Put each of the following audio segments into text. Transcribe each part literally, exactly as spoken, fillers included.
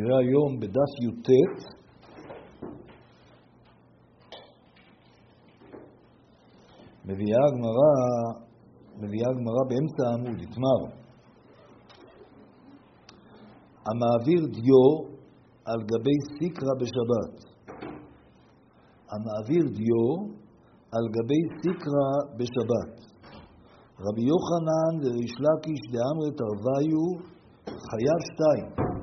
נראה היום בדף י"ט, מביאה הגמרא, מביאה הגמרא באמצע העמוד, התמר. המעביר דיו על גבי סיקרא בשבת. המעביר דיו על גבי סיקרא בשבת. רבי יוחנן וריש לקיש דאמרי תרוויו חייב שתיים.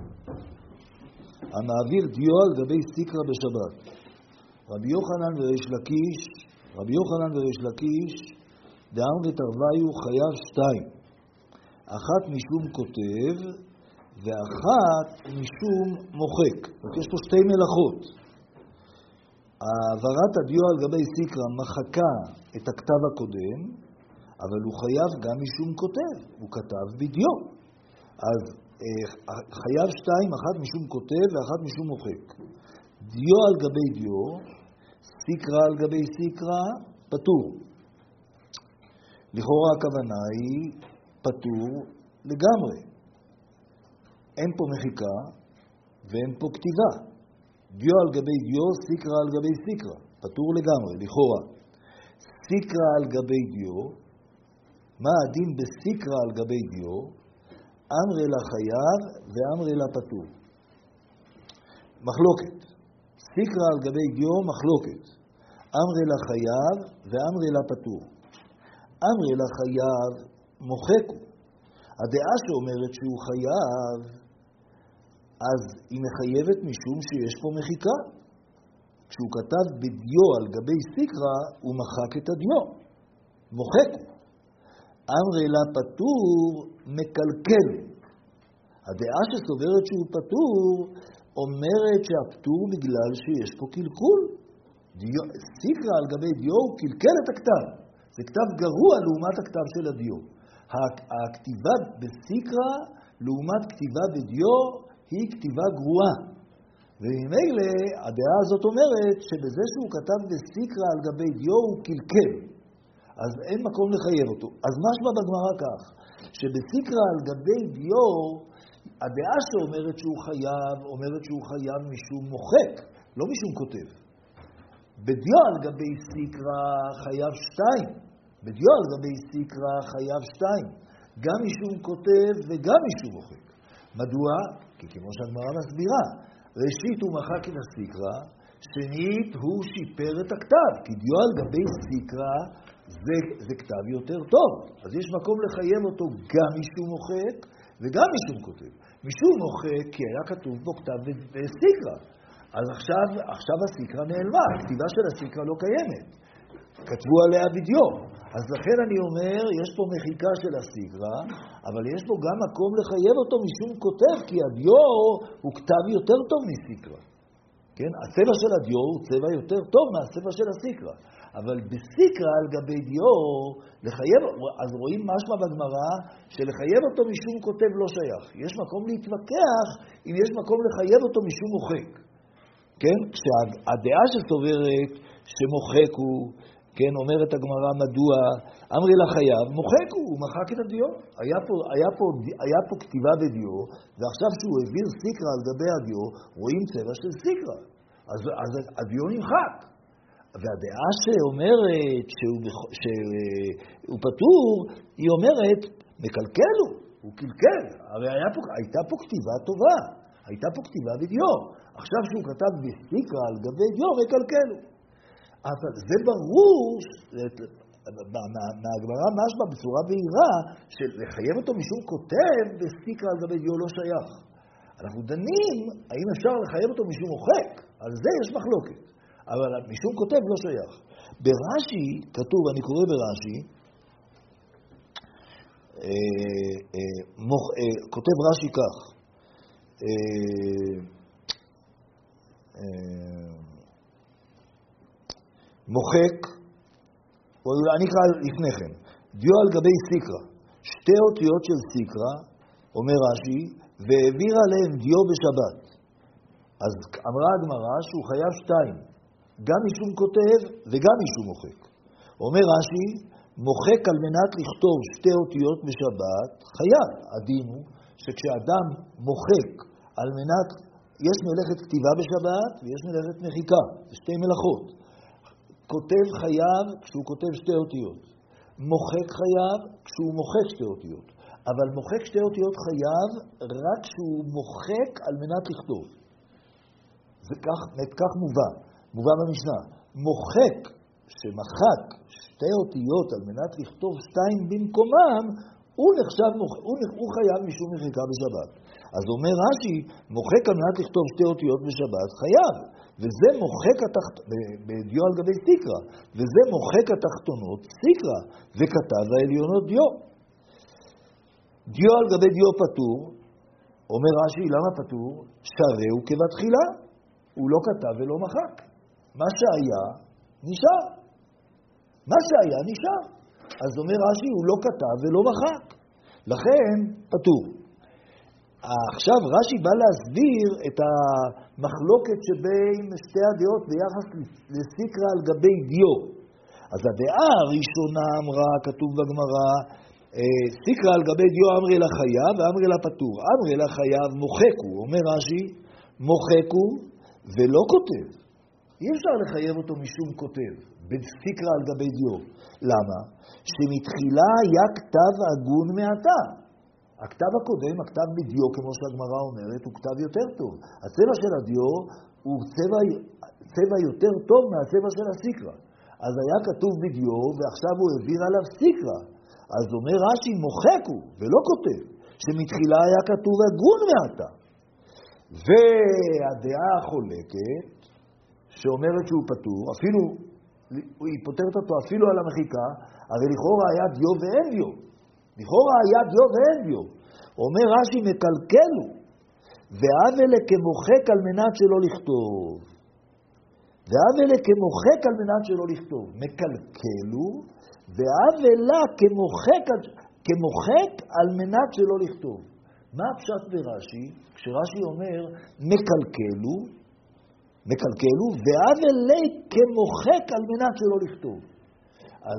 המעביר דיו על גבי סיקרא בשבת. רבי יוחנן וריש לקיש, רבי יוחנן וריש לקיש דאמרי תרוויו חייב שתיים. אחת משום כותב ואחת משום מוחק. יש פה שתי מלאכות. העברת הדיו על גבי סיקרא מחקה את הכתב הקודם, אבל הוא חייב גם משום כותב, הוא כתב בדיו. אז חייב שתיים, אחת משום כותב ואחת משום מוחק. דיו על גבי דיו, סיקרא על גבי סיקרא, פטור. לכאורה הכוונה היא פטור לגמרי. אין פה מחיקה ואין פה כתיבה. דיו על גבי דיו, סיקרא על גבי סיקרא, פטור לגמרי, לכאורה. סיקרא על גבי דיו, מה הדין בסיקרא על גבי דיו? אמרי לה חייב ואמרי לה פטור. מחלוקת. סיקרא על גבי דיו, מחלוקת. אמרי לה חייב ואמרי לה פטור. אמרי לה חייב מוחקו. הדעה שאומרת שהוא חייב, אז היא מחייבת משום שיש פה מחיקה. כשהוא כתב בדיו על גבי סיקרא, הוא מחק את הדיו. מוחקו. אמרי לה פטור מקלקל. הדעה שסוברת שהוא פטור אומרת שהפטור בגלל שיש פה קלקול. דיו, סיקרא על גבי דיו הוא קלקל את הכתב. זה כתב גרוע לעומת הכתב של הדיו. הכתיבה בסיקרא לעומת כתיבה בדיו היא כתיבה גרועה. וממילא הדעה הזאת אומרת שבזה שהוא כתב בסיקרא על גבי דיו הוא קלקל. אז אין מקום לחייב אותו. אז משמע בגמרא כך, שבסיקרא על גבי דיו, הדעה שאומרת שהוא חייב, אומרת שהוא חייב משום מוחק, לא משום כותב. בדיו על גבי סיקרא חייב שתיים. בדיו על גבי סיקרא חייב שתיים. גם משום כותב וגם משום מוחק. מדוע? כי כמו שהגמרא מסבירה, ראשית הוא מחק את הסיקרא, שנית הוא שיפר את הכתב, כי דיו על גבי סיקרא זה, זה כתב יותר טוב. אז יש מקום לחייב אותו גם משום מוחק וגם משום כותב. משום מוחק כי היה כתוב בו כתב בסיקרא. אז עכשיו, עכשיו הסיקרא נעלמה, הכתיבה של הסיקרא לא קיימת. כתבו עליה בדיו. אז לכן אני אומר, יש פה מחיקה של הסיקרא, אבל יש פה גם מקום לחייב אותו משום כותב, כי הדיו הוא כתב יותר טוב מסיקרא. כן? הצבע של הדיו הוא צבע יותר טוב מהצבע של הסיקרא. אבל בסיקרא על גבי דיו, לחייב, אז רואים משמע בגמרא, שלחייב אותו משום כותב לא שייך. יש מקום להתווכח אם יש מקום לחייב אותו משום מוחק. כן? כשהדעה שסוברת שמוחק הוא, כן, אומרת הגמרא מדוע, אמרי לה חייב, מוחק הוא, הוא מחק את הדיו. היה פה, היה פה, היה פה כתיבה בדיו, ועכשיו שהוא העביר סיקרא על גבי הדיו, רואים צבע של סיקרא. אז, אז הדיו נמחק. והדעה שאומרת שהוא, שהוא פטור, היא אומרת, מקלקל הוא, הוא קלקל. הרי היה פה, הייתה פה כתיבה טובה, הייתה פה כתיבה בדיו. עכשיו שהוא כתב בסיקרא על גבי דיו, מקלקל הוא. אבל זה ברור, מהגמרא משמע בצורה בהירה, שלחייב אותו משום כותב בסיקרא על גבי דיו לא שייך. אנחנו דנים, האם אפשר לחייב אותו משום מוחק? על זה יש מחלוקת. אבל משום כותב לא שייך. ברש"י כתוב, אני קורא ברש"י, אה, אה, מוח, אה, כותב רש"י כך, אה, אה, מוחק, או אני אקרא לפני כן, דיו על גבי סיקרא, שתי אותיות של סיקרא, אומר רש"י, והעבירה עליהם דיו בשבת. אז אמרה הגמרא שהוא חייב שתיים, גם משום כותב וגם משום מוחק. אומר רש"י, מוחק על מנת לכתוב שתי אותיות בשבת, חייב. הדין הוא שכשאדם מוחק על מנת יש מלאכת כתיבה בשבת ויש מלאכת מחיקה, שתי מלאכות. כותב חייב כשהוא כותב שתי אותיות. מוחק חייב כשהוא מוחק שתי אותיות. אבל מוחק שתי אותיות חייב רק כשהוא מוחק על מנת לכתוב. זה כך, כך מובא, מובא במשנה. מוחק שמחק שתי אותיות על מנת לכתוב שתיים במקומם, הוא נחשב, הוא, הוא חייב משום מחיקה בשבת. אז אומר רש"י, מוחק על מנת לכתוב שתי אותיות בשבת, חייב. וזה מוחק התחת... בדיו על גבי סיקרא, וזה מוחק התחתונות סיקרא, וכתב העליונות דיו. דיו על גבי דיו פטור, אומר רש"י, למה פטור? שהרי הוא כבתחילה, הוא לא כתב ולא מחק. מה שהיה, נשאר. מה שהיה, נשאר. אז אומר רש"י, הוא לא כתב ולא מחק. לכן, פטור. עכשיו רש"י בא להסביר את המחלוקת שבין שתי הדעות ביחס לסיקרא על גבי דיו. אז הדעה הראשונה אמרה, כתוב בגמרא, סיקרא על גבי דיו אמרי לחייב ואמרי לפטור. אמרי לחייב מוחקו, אומר רש"י, מוחקו ולא כותב. אי אפשר לחייב אותו משום כותב, בסיקרא על גבי דיו. למה? שמתחילה היה כתב הגון מעתה. הכתב הקודם, הכתב בדיו, כמו שהגמרא אומרת, הוא כתב יותר טוב. הצבע של הדיו הוא צבע, צבע יותר טוב מהצבע של הסיקרא. אז היה כתוב בדיו, ועכשיו הוא העביר עליו סיקרא. אז אומר רש"י, מוחקו, ולא כותב, שמתחילה היה כתוב הגון מעתה. והדעה החולקת, שאומרת שהוא פטור, אפילו, היא פותרת אותו אפילו על המחיקה, הרי לכאורה היה דיו ואין דיו. לכאורה היה דיו ואין דיו. אומר רש"י, מקלקלו, והאבלה כמוחק על מנת שלא לכתוב. והאבלה כמוחק על מנת שלא לכתוב. מקלקלו, והאבלה כמוחק, כמוחק על מנת שלא לכתוב. מה הפשט ברש"י? כשרש"י אומר מקלקלו, מקלקלו, והאבלה כמוחק על מנת שלא לכתוב. אז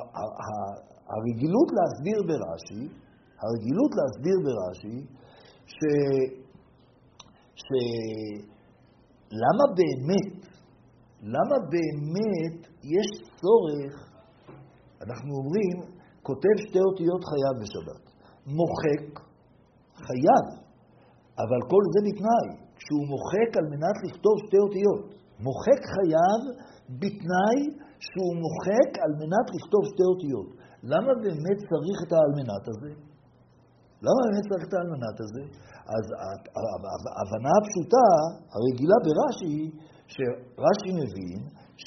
הרגילות להסביר ברש"י, הרגילות להסביר ברש"י, ש... ש... למה באמת, למה באמת יש צורך, אנחנו אומרים, כותב שתי אותיות חייב בשבת. מוחק חייב, אבל כל זה בתנאי, כשהוא מוחק על מנת לכתוב שתי אותיות. מוחק חייב בתנאי שהוא מוחק על מנת לכתוב שתי אותיות. למה באמת צריך את האלמנת הזה? למה באמת צריך את האלמנת הזה? אז ההבנה הפשוטה, הרגילה ברש"י, שרש"י מבין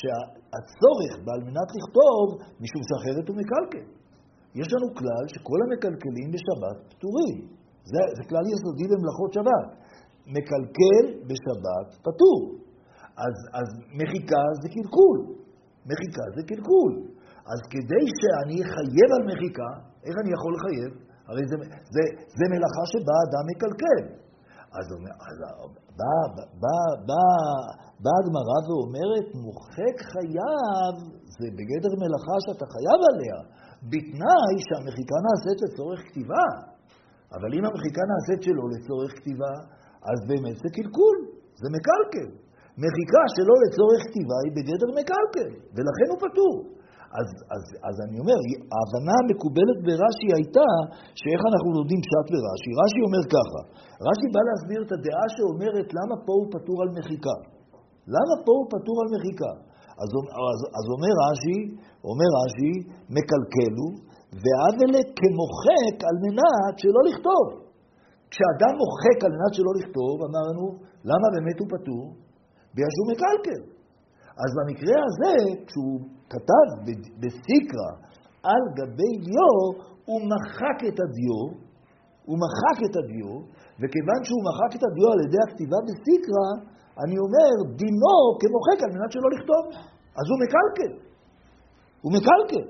שהצורך באלמנת לכתוב, משום שאחרת הוא מקלקל. יש לנו כלל שכל המקלקלים בשבת פטורים. זה, זה כלל יסודי במלאכות שבת. מקלקל בשבת פטור. אז, אז מחיקה זה קלקול. מחיקה זה קלקול. אז כדי שאני אחייב על מחיקה, איך אני יכול לחייב? הרי זה, זה, זה מלאכה שבה אדם מקלקל. אז, אז באה בא, בא, בא הגמרא ואומרת, מוחק חייב, זה בגדר מלאכה שאתה חייב עליה, בתנאי שהמחיקה נעשית לצורך כתיבה. אבל אם המחיקה נעשית שלא לצורך כתיבה, אז באמת זה קלקול, זה מקלקל. מחיקה שלא לצורך כתיבה היא בגדר מקלקל, ולכן הוא פטור. אז, אז, אז אני אומר, ההבנה המקובלת ברש"י הייתה שאיך אנחנו לומדים פשט ברש"י. רש"י אומר ככה, רש"י בא להסביר את הדעה שאומרת למה פה הוא פטור על מחיקה. למה פה הוא פטור על מחיקה? אז, אז, אז אומר רש"י, אומר רש"י, מקלקלו, והאבלה כמוחק על מנת שלא לכתוב. כשאדם מוחק על מנת שלא לכתוב, אמרנו, למה באמת הוא פטור? בגלל שהוא מקלקל. אז במקרה הזה, כשהוא כתב בסיקרא על גבי דיו, הוא מחק את הדיו, הוא מחק את הדיו, וכיוון שהוא מחק את הדיו על ידי הכתיבה בסיקרא, אני אומר, דינו כמוחק על מנת שלא לכתוב. אז הוא מקלקל. הוא מקלקל.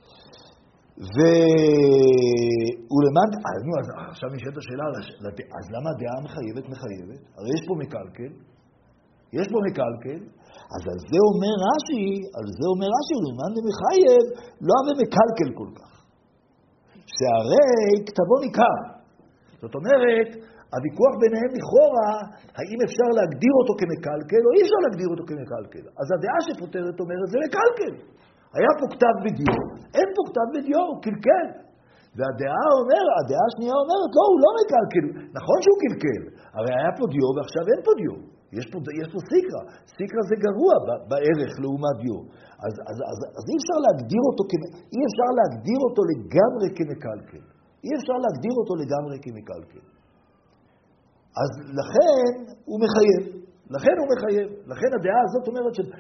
ולמד, אז, נו, אז עכשיו נשאלת השאלה, אז למה הדעה מחייבת מחייבת? הרי יש פה מקלקל, יש פה מקלקל, אז על זה אומר רש"י, על זה אומר רש"י, למען דמחייב, לא הרי מקלקל כל כך. שהרי כתבו ניכר. זאת אומרת, הוויכוח ביניהם לכאורה, האם אפשר להגדיר אותו כמקלקל או אי אפשר להגדיר אותו כמקלקל. אז הדעה שפותרת אומרת זה מקלקל. היה פה כתב בדיו, אין פה כתב בדיו, הוא קלקל. והדעה אומר, הדעה השנייה אומרת, לא, הוא לא מקלקל. נכון שהוא קלקל, הרי היה פה דיו ועכשיו אין פה דיו. יש פה, יש פה סיקרה. סיקרה זה גרוע בערך לעומת דיו. אז, אז, אז, אז אי אפשר להגדיר אותו, אי אפשר להגדיר אותו לגמרי כמקלקל. אי אפשר להגדיר אותו לגמרי כמקלקל. אז לכן הוא מחייב. לכן הוא מחייב. לכן הדעה הזאת אומרת ש...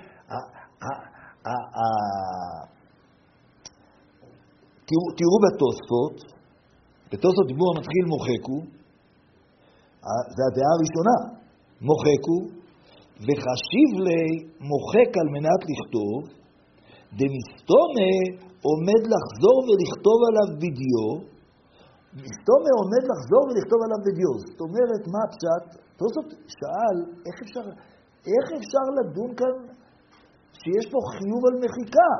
תראו בתוספות, בתוספות דיבור המתחיל מוחקו, זה הדעה הראשונה, מוחקו, וחשיב לי מוחק על מנת לכתוב, דמסתומה עומד לחזור ולכתוב עליו בדיו, מסתומה עומד לחזור ולכתוב עליו בדיו. זאת אומרת, מה הפשט? תוספות שאל, איך אפשר, איך אפשר לדון כאן שיש פה חיוב על מחיקה?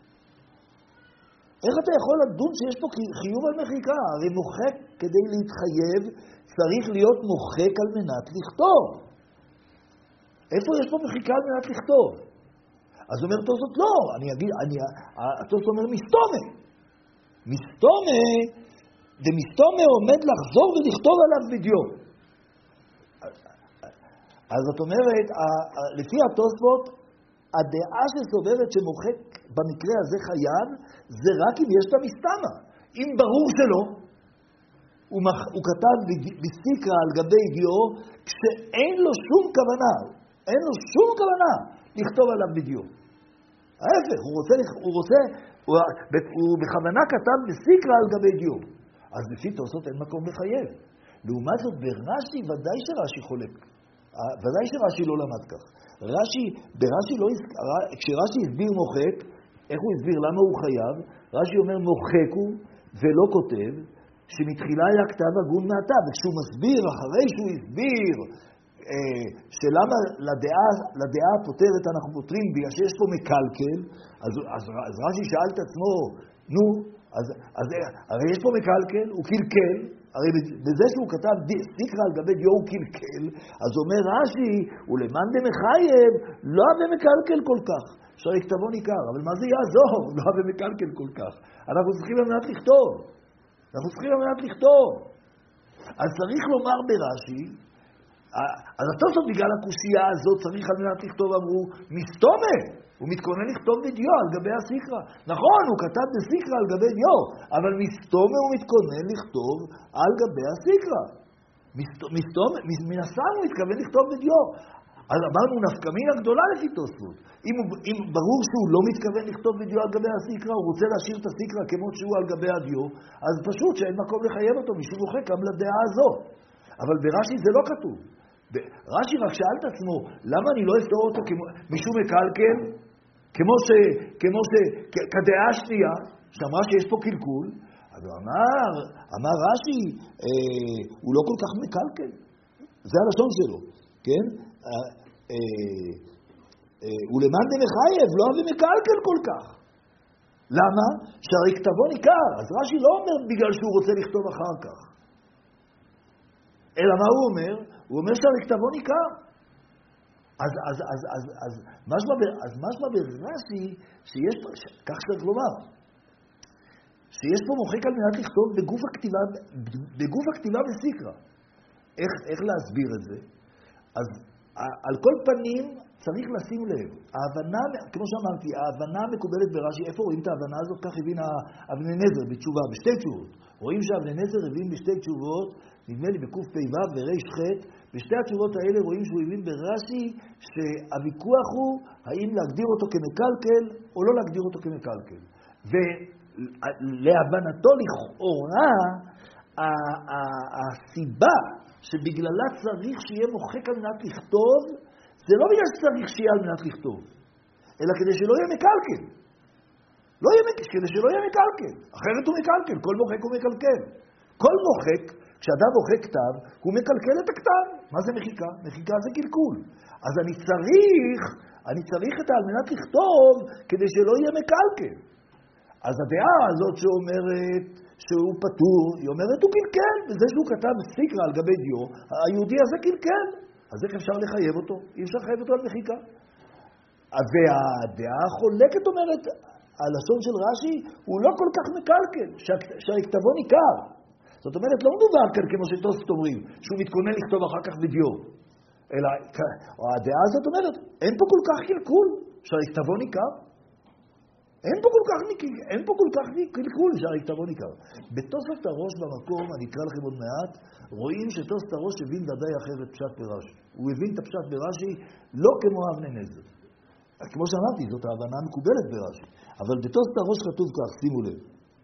איך אתה יכול לדון שיש פה חיוב על מחיקה? הרי מוחק כדי להתחייב צריך להיות מוחק על מנת לכתוב. איפה יש פה מחיקה על מנת לכתוב? אז אומר תוספות לא, אני אגיד, אני, התוספות אומר מסתומה. מסתומה, דמסתומה עומד לחזור ולכתוב עליו בדיו. אז זאת אומרת, לפי התוספות, הדעה שסובבת שמוחק במקרה הזה חייב, זה רק אם יש את המסתמה. אם ברור שלא, הוא, מח... הוא כתב בסיקרה על גבי דיו, כשאין לו שום כוונה, אין לו שום כוונה לכתוב עליו בדיו. ההפך, הוא רוצה, הוא רוצה, הוא, הוא בכוונה כתב בסיקרה על גבי דיו. אז לפי תוספות אין מקום לחייב. לעומת זאת, ברש"י ודאי שרש"י חולק. ודאי שרש"י לא למד כך. רש"י, ברש"י לא, כשרש"י הסביר מוחק, איך הוא הסביר למה הוא חייב? רש"י אומר מוחק הוא ולא כותב, שמתחילה היה כתב הגון מעתה, וכשהוא מסביר, אחרי שהוא הסביר, אה, שלמה לדעה, לדעה הפותרת אנחנו פותרים, בגלל שיש פה מקלקל, אז, אז, אז רש"י שאל את עצמו, נו, אז, אז הרי יש פה מקלקל, הוא קלקל, הרי בזה שהוא כתב סיקרה על גבי דיו הוא קלקל, אז אומר רש"י, ולמאן דמחייב, לא הווה מקלקל כל כך. אפשר לכתבו ניכר, אבל מה זה יעזור? לא הווה מקלקל כל כך. אנחנו צריכים על מנת לכתוב. אנחנו צריכים על מנת לכתוב. אז צריך לומר ברש"י, אז התוספות בגלל הקושייה הזאת צריך על מנת לכתוב, אמרו, מסתומה. הוא מתכונן לכתוב בדיו על גבי הסיקרה. נכון, הוא כתב בסיקרה על גבי דיו, אבל מסתומה הוא מתכונן לכתוב על גבי הסיקרה. מסתומה, מן הסתם הוא מתכוון לכתוב בדיו. אז אמרנו, נפקמינה גדולה לפי תוספות. אם, אם ברור שהוא לא מתכוון לכתוב בדיו על גבי הסיקרה, הוא רוצה להשאיר את הסיקרה כמו שהוא על גבי הדיו, אז פשוט שאין מקום לחייב אותו, משום מוחק גם לדעה הזאת. אבל ברש"י זה לא כתוב. רש"י רק שאל את עצמו, למה אני לא אפתור אותו כמו, משום מקלקל? כמו ש... כמו ש... כדעה השנייה, שאמרה שיש פה קלקול, אז הוא אמר, אמר רש"י, אה, הוא לא כל כך מקלקל. זה הלשון שלו, כן? אה, אה, אה, ולמאן דמחייב, לא הווה מקלקל כל כך. למה? שהרי כתבו ניכר. אז רש"י לא אומר בגלל שהוא רוצה לכתוב אחר כך. אלא מה הוא אומר? הוא אומר שהרי כתבו ניכר. אז, אז, אז, אז, אז, משמע, אז משמע ברש"י, שיש פה, כך צריך לומר, שיש פה מוחק על מנת לכתוב בגוף הכתיבה, בגוף הכתיבה בסיקרה. איך, איך להסביר את זה? אז על כל פנים צריך לשים לב, ההבנה, כמו שאמרתי, ההבנה המקובלת ברש"י, איפה רואים את ההבנה הזאת? כך הבין אבני נזר בתשובה, בשתי תשובות. רואים שאבני נזר הבין בשתי תשובות, נדמה לי בקוף פ"ו וריש ח', בשתי התשובות האלה רואים שהוא הבין ברש"י שהוויכוח הוא האם להגדיר אותו כמקלקל או לא להגדיר אותו כמקלקל. ולהבנתו לכאורה, הסיבה שבגללה צריך שיהיה מוחק על מנת לכתוב, זה לא בגלל שצריך שיהיה על מנת לכתוב, אלא כדי שלא יהיה מקלקל. לא יהיה מקלקל, כדי שלא יהיה מקלקל. אחרת הוא מקלקל, כל מוחק הוא מקלקל. כל מוחק, כשאדם מוחק כתב, הוא מקלקל את הכתב. מה זה מחיקה? מחיקה זה קלקול. אז אני צריך, אני צריך את על מנת לכתוב, כדי שלא יהיה מקלקל. אז הדעה הזאת שאומרת שהוא פטור, היא אומרת הוא קלקל, וזה שהוא כתב סיקרא על גבי דיו, היהודי הזה קלקל, אז איך אפשר לחייב אותו? אי אפשר לחייב אותו על מחיקה. והדעה החולקת אומרת, הלשון של רש"י הוא לא כל כך מקלקל, שהכתבו ניכר. זאת אומרת, לא מדובר כאן כמו שתוספות אומרים, שהוא מתכונן לכתוב אחר כך בדיו. אלא, הדעה הזאת אומרת, אין פה כל כך קלקול, שהכתבו ניכר. אין פה כל כך, אין פה כל כך קלקול שהכתבו ניכר. בתוספת הראש במקום, אני אקרא לכם עוד מעט, רואים שתוספת הראש הבין ודאי אחרת פשט ברש"י. הוא הבין את הפשט ברש"י לא כמו אבני נזר. כמו שאמרתי, זאת ההבנה המקובלת ברש"י. אבל בתוספת הראש כתוב כך, שימו לב.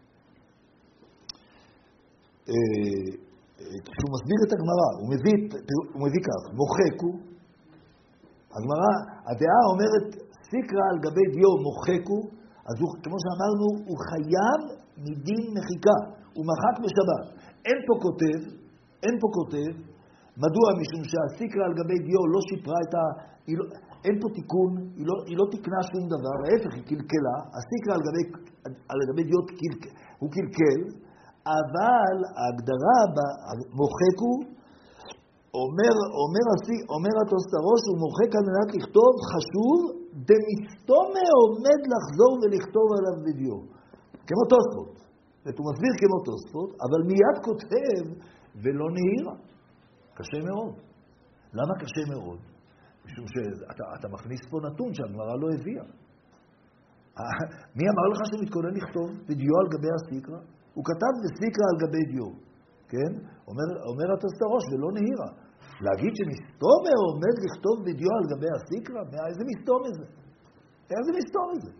כשהוא מסביר את הגמרא, הוא מביא, הוא מביא כך, מוחק הוא, הגמרא, הדעה אומרת, סיקרא על גבי דיו מוחק הוא, אז הוא, כמו שאמרנו, הוא חייב מדין מחיקה, הוא מחק בשבת. אין פה כותב, אין פה כותב, מדוע? משום שהסיקרא על גבי דיו לא שיפרה את ה... לא, אין פה תיקון, היא לא, היא לא תקנה שום דבר, ההפך היא קלקלה, הסיקרא על גבי, על גבי דיו קלקל, הוא קלקל, אבל ההגדרה במוחק הוא, אומר, אומר, אומר התוספות הראש, הוא מוחק על מנת לכתוב חשוב, דמסתומא עומד לחזור ולכתוב עליו בדיו. כמו תוספות. הוא מסביר כמו תוספות, אבל מיד כותב ולא נהירה. קשה מאוד. למה קשה מאוד? משום שאתה אתה מכניס פה נתון שהגמרא לא הביאה. מי אמר לך שהוא מתכונן לכתוב בדיו על גבי הסיקרא? הוא כתב בסיקרא על גבי דיו. כן? אומר, אומר התוספות הראש ולא נהירה. להגיד שמסתומא עומד לכתוב בדיו על גבי הסיקרא? איזה מסתומא זה? איזה מסתומא זה?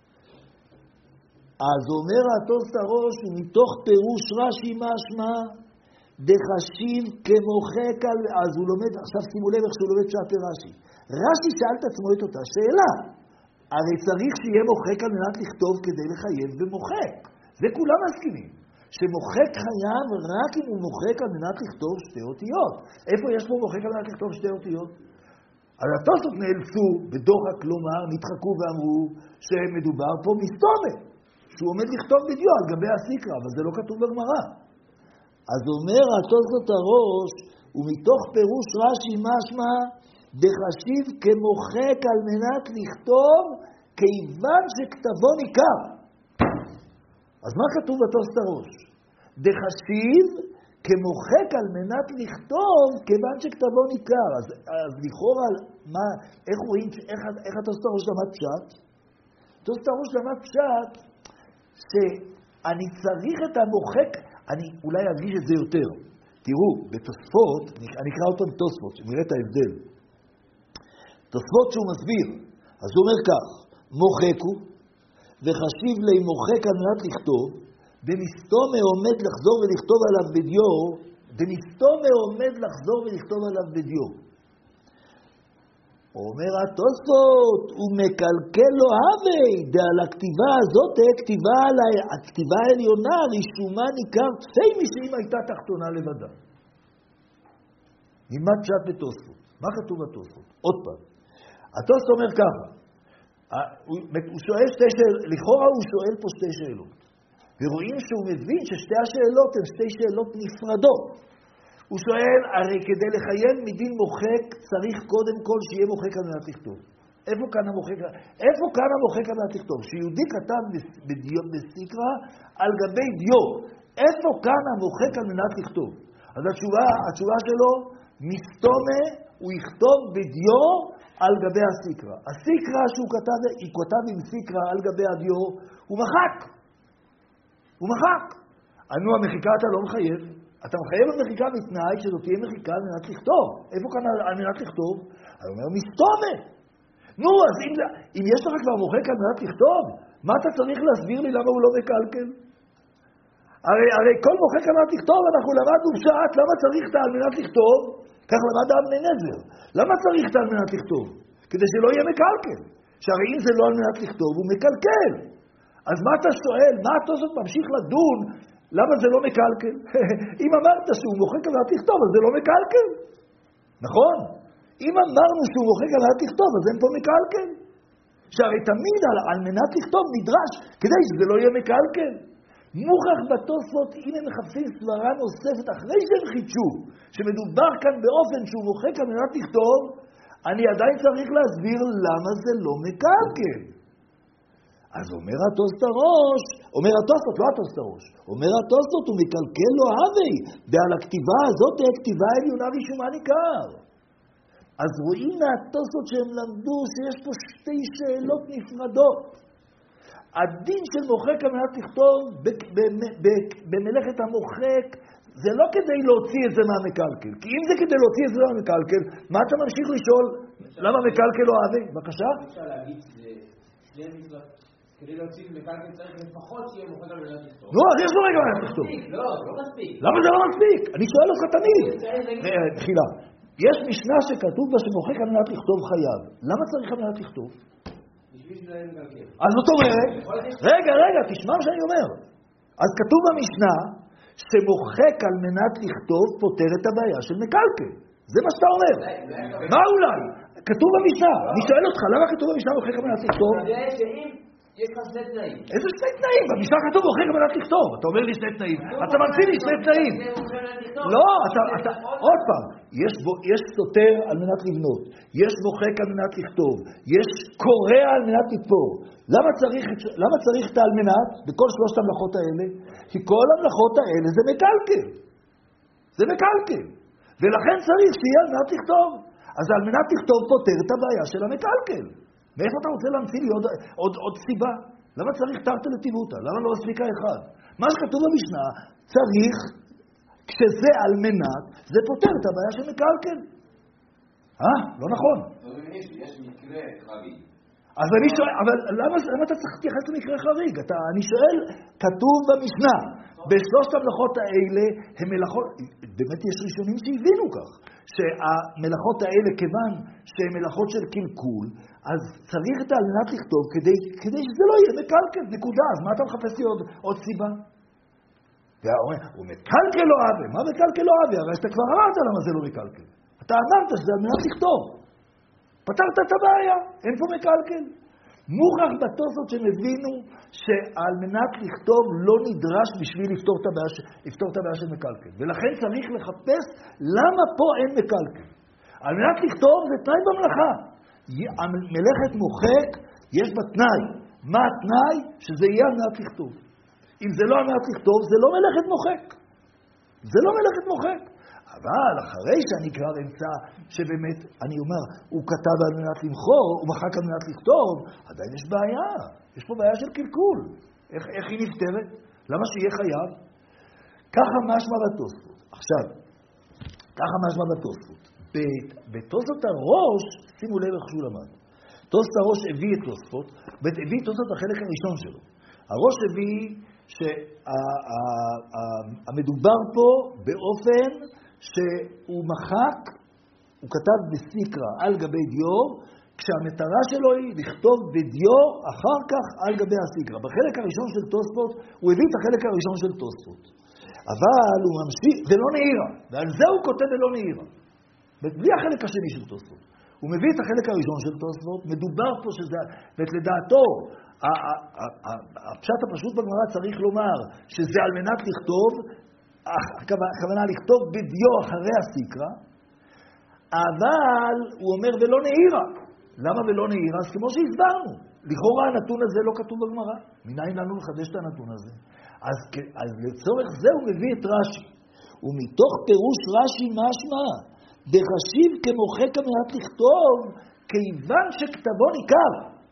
אז אומר התוספות הראש, ומתוך פירוש רש"י משמע, דחשיב כמוחק על... אז הוא לומד, עכשיו שימו לב איך שהוא לומד פשט רש"י. רש"י שאל את עצמו את אותה שאלה. הרי צריך שיהיה מוחק על מנת לכתוב כדי לחייב במוחק. זה כולם מסכימים. שמוחק חייב רק אם הוא מוחק על מנת לכתוב שתי אותיות. איפה יש פה מוחק על מנת לכתוב שתי אותיות? אז התוספות נאלצו בדוחק כלומר, נדחקו ואמרו שמדובר פה מסתומא, שהוא עומד לכתוב בדיו על גבי הסיקרא, אבל זה לא כתוב בגמרא. אז אומר התוספות הראש, ומתוך פירוש רש"י משמע, דחשיב כמוחק על מנת לכתוב, כיוון שכתבו ניכר. אז מה כתוב בתוספות הראש? דחשיב כמוחק על מנת לכתוב, כיוון שכתבו ניכר. אז, אז לכאורה, מה, איך רואים, איך, איך התוספות הראש למד פשט? התוספות הראש למד פשט, שאני צריך את המוחק, אני אולי ארגיש את זה יותר. תראו, בתוספות, אני אקרא אותם תוספות, נראה את ההבדל. תוספות שהוא מסביר, אז הוא אומר כך, מוחק הוא, וחשיב לי מוחק על מנת לכתוב, במסתומא עומד לחזור ולכתוב עליו בדיו, במסתומא עומד לחזור ולכתוב עליו בדיו. אומר התוספות, הוא מקלקל לו הווי, דעל הכתיבה הזאת, כתיבה על הכתיבה העליונה, רישומה ניכר תפי משאם הייתה תחתונה לבדה. נלמד פשט בתוספות. מה כתוב בתוספות? עוד פעם. התוספות אומר ככה, הוא שואל שתי שאלות, לכאורה הוא שואל פה שתי שאלות. ורואים שהוא מבין ששתי השאלות הן שתי שאלות נפרדות. הוא שואל, הרי כדי לחייב מדין מוחק, צריך קודם כל שיהיה מוחק על מנת לכתוב. איפה כאן המוחק? איפה כאן המוחק על מנת לכתוב? שיהודי כתב בדיו, בסיקרא על גבי דיו. איפה כאן המוחק על מנת לכתוב? אז התשובה, התשובה שלו, מסתומא, הוא יכתוב בדיו על גבי הסיקרא. הסיקרא שהוא כתב, היא כתב עם סיקרא על גבי הדיו, הוא מחק. הוא מחק. אנו המחיקה אתה לא מחייב. אתה מחייב על מחיקה בתנאי שזאת תהיה מחיקה על מנת לכתוב. איפה כאן על מנת לכתוב? אני אומר, מסתומא. נו, אז אם, אם יש לך כבר מוחק על מנת לכתוב, מה אתה צריך להסביר לי למה הוא לא מקלקל? הרי, הרי כל מוחק על מנת לכתוב, אנחנו למדנו בשעת, למה צריך את על מנת לכתוב? כך למד אבני נזר. למה צריך את על מנת לכתוב? כדי שלא יהיה מקלקל. שהרי אם זה לא על מנת לכתוב, הוא מקלקל. אז מה אתה שואל? מה אתה זאת ממשיך לדון? למה זה לא מקלקל? אם אמרת שהוא מוחק על מנת לכתוב, אז זה לא מקלקל. נכון? אם אמרנו שהוא מוחק על מנת לכתוב, אז אין פה מקלקל. שהרי תמיד על, על מנת לכתוב נדרש, כדי שזה לא יהיה מקלקל. מוכח בתוספות, אם הם מחפשים סברה נוספת, אחרי שהם חידשו, שמדובר כאן באופן שהוא מוחק על מנת לכתוב, אני עדיין צריך להסביר למה זה לא מקלקל. אז אומר התוספות הראש, אומר התוספות, לא התוספות הראש, אומר התוספות, הוא מקלקל לו הווי, ועל הכתיבה הזאת היא הכתיבה העליונה ראשונה ניכר. אז רואים מהתוספות שהם למדו שיש פה שתי שאלות נפרדות. הדין של מוחק על מנת לכתוב במלאכת המוחק, זה לא כדי להוציא את זה מהמקלקל. כי אם זה כדי להוציא את זה מהמקלקל, מה אתה ממשיך לשאול? למה מקלקל לא אהבה? בבקשה? אפשר להגיד שזה שני מצוות. כדי להוציא מקלקל צריך לפחות שיהיה מוחק על מנת לכתוב. לא, אז יש לו רגע מנת לכתוב. לא, לא מספיק. למה זה לא מספיק? אני שואל אותך תמיד. תחילה, יש משנה שכתוב בה שמוחק על מנת לכתוב חייב. למה צריך על מנת לכתוב? אז זאת אומרת, רגע, רגע, תשמע מה שאני אומר. אז כתוב במשנה שמוחק על מנת לכתוב פותר את הבעיה של מקלקל. זה מה שאתה אומר. מה אולי? כתוב במשנה. אני שואל אותך, למה כתוב במשנה מוחק על מנת לכתוב? יש לך שני תנאים. איזה שני תנאים? במשנה כתוב מוחק על מנת לכתוב. אתה אומר לי שני תנאים. אתה ממציא לי שני תנאים. לא, אתה, עוד פעם, יש סותר על מנת לבנות, יש מוחק על מנת לכתוב, יש קורא על מנת לתפור. למה צריך, למה צריך את על מנת בכל שלושת המלאכות האלה? כי כל המלאכות האלה זה מקלקל. זה מקלקל. ולכן צריך שיהיה על מנת לכתוב. אז על מנת לכתוב פותר את הבעיה של המקלקל. מאיפה אתה רוצה להמציא לי עוד, עוד, עוד סיבה? למה צריך תרתי לטיבותא? למה לא מספיק האחד? מה שכתוב במשנה צריך, כשזה על מנת, זה פותר את הבעיה של מקלקל. אה? לא נכון. יש מקרה חריג. אז אני שואל, אבל למה, למה אתה צריך להתייחס למקרה חריג? אתה, אני שואל, כתוב במשנה, בשלושת המלאכות האלה, הם מלאכות, באמת יש ראשונים שהבינו כך, שהמלאכות האלה, כיוון שהן מלאכות של קלקול, אז צריך את על מנת לכתוב כדי, כדי שזה לא יהיה מקלקל, נקודה. אז מה אתה מחפש לי עוד, עוד סיבה? הוא מקלקל לא אהבה. מה מקלקל לא אהבה? הרי אתה כבר אמרת למה זה לא מקלקל. אתה אמרת שזה על מנת לכתוב. פתרת את הבעיה, אין פה מקלקל. מוכח בתוספות שהם הבינו שעל מנת לכתוב לא נדרש בשביל לפתור את הבעיה, לפתור את הבעיה של מקלקל. ולכן צריך לחפש למה פה אין מקלקל. על מנת לכתוב זה תנאי במלאכה. מלאכת מוחק יש בה תנאי. מה התנאי? שזה יהיה על מנת לכתוב. אם זה לא על מנת לכתוב, זה לא מלאכת מוחק. זה לא מלאכת מוחק. אבל אחרי שאני כבר אמצא שבאמת, אני אומר, הוא כתב על מנת למחור, הוא מחק על מנת לכתוב, עדיין יש בעיה. יש פה בעיה של קלקול. איך, איך היא נפתרת? למה שיהיה חייב? ככה משמע בתוספות. עכשיו, ככה משמע בתוספות. בתוספות הראש, שימו לב איך שהוא למד. תוספות הראש הביא את תוספות, והביא תוספות בחלק הראשון שלו. הראש הביא שהמדובר פה באופן שהוא מחק, הוא כתב בסיקרא על גבי דיו, כשהמטרה שלו היא לכתוב בדיו אחר כך על גבי הסיקרא. בחלק הראשון של תוספות, הוא הביא את החלק הראשון של תוספות. אבל הוא ממשיך, ולא נעירה, ועל זה הוא כותב ולא נעירה. בלי החלק השני של תוספות. הוא מביא את החלק הראשון של תוספות, מדובר פה שזה, ולדעתו, הפשט הפשוט בגמרא צריך לומר שזה על מנת לכתוב, הכוונה לכתוב בדיו אחרי הסיקרא, אבל הוא אומר ולא נעירה. למה ולא נעירה? אז כמו שהסברנו, לכאורה הנתון הזה לא כתוב בגמרא. מניין לנו לחדש את הנתון הזה? אז, אז לצורך זה הוא מביא את רש"י. ומתוך פירוש רש"י משמע, דחשיב כמוחק על מנת לכתוב, כיוון שכתבו ניכר.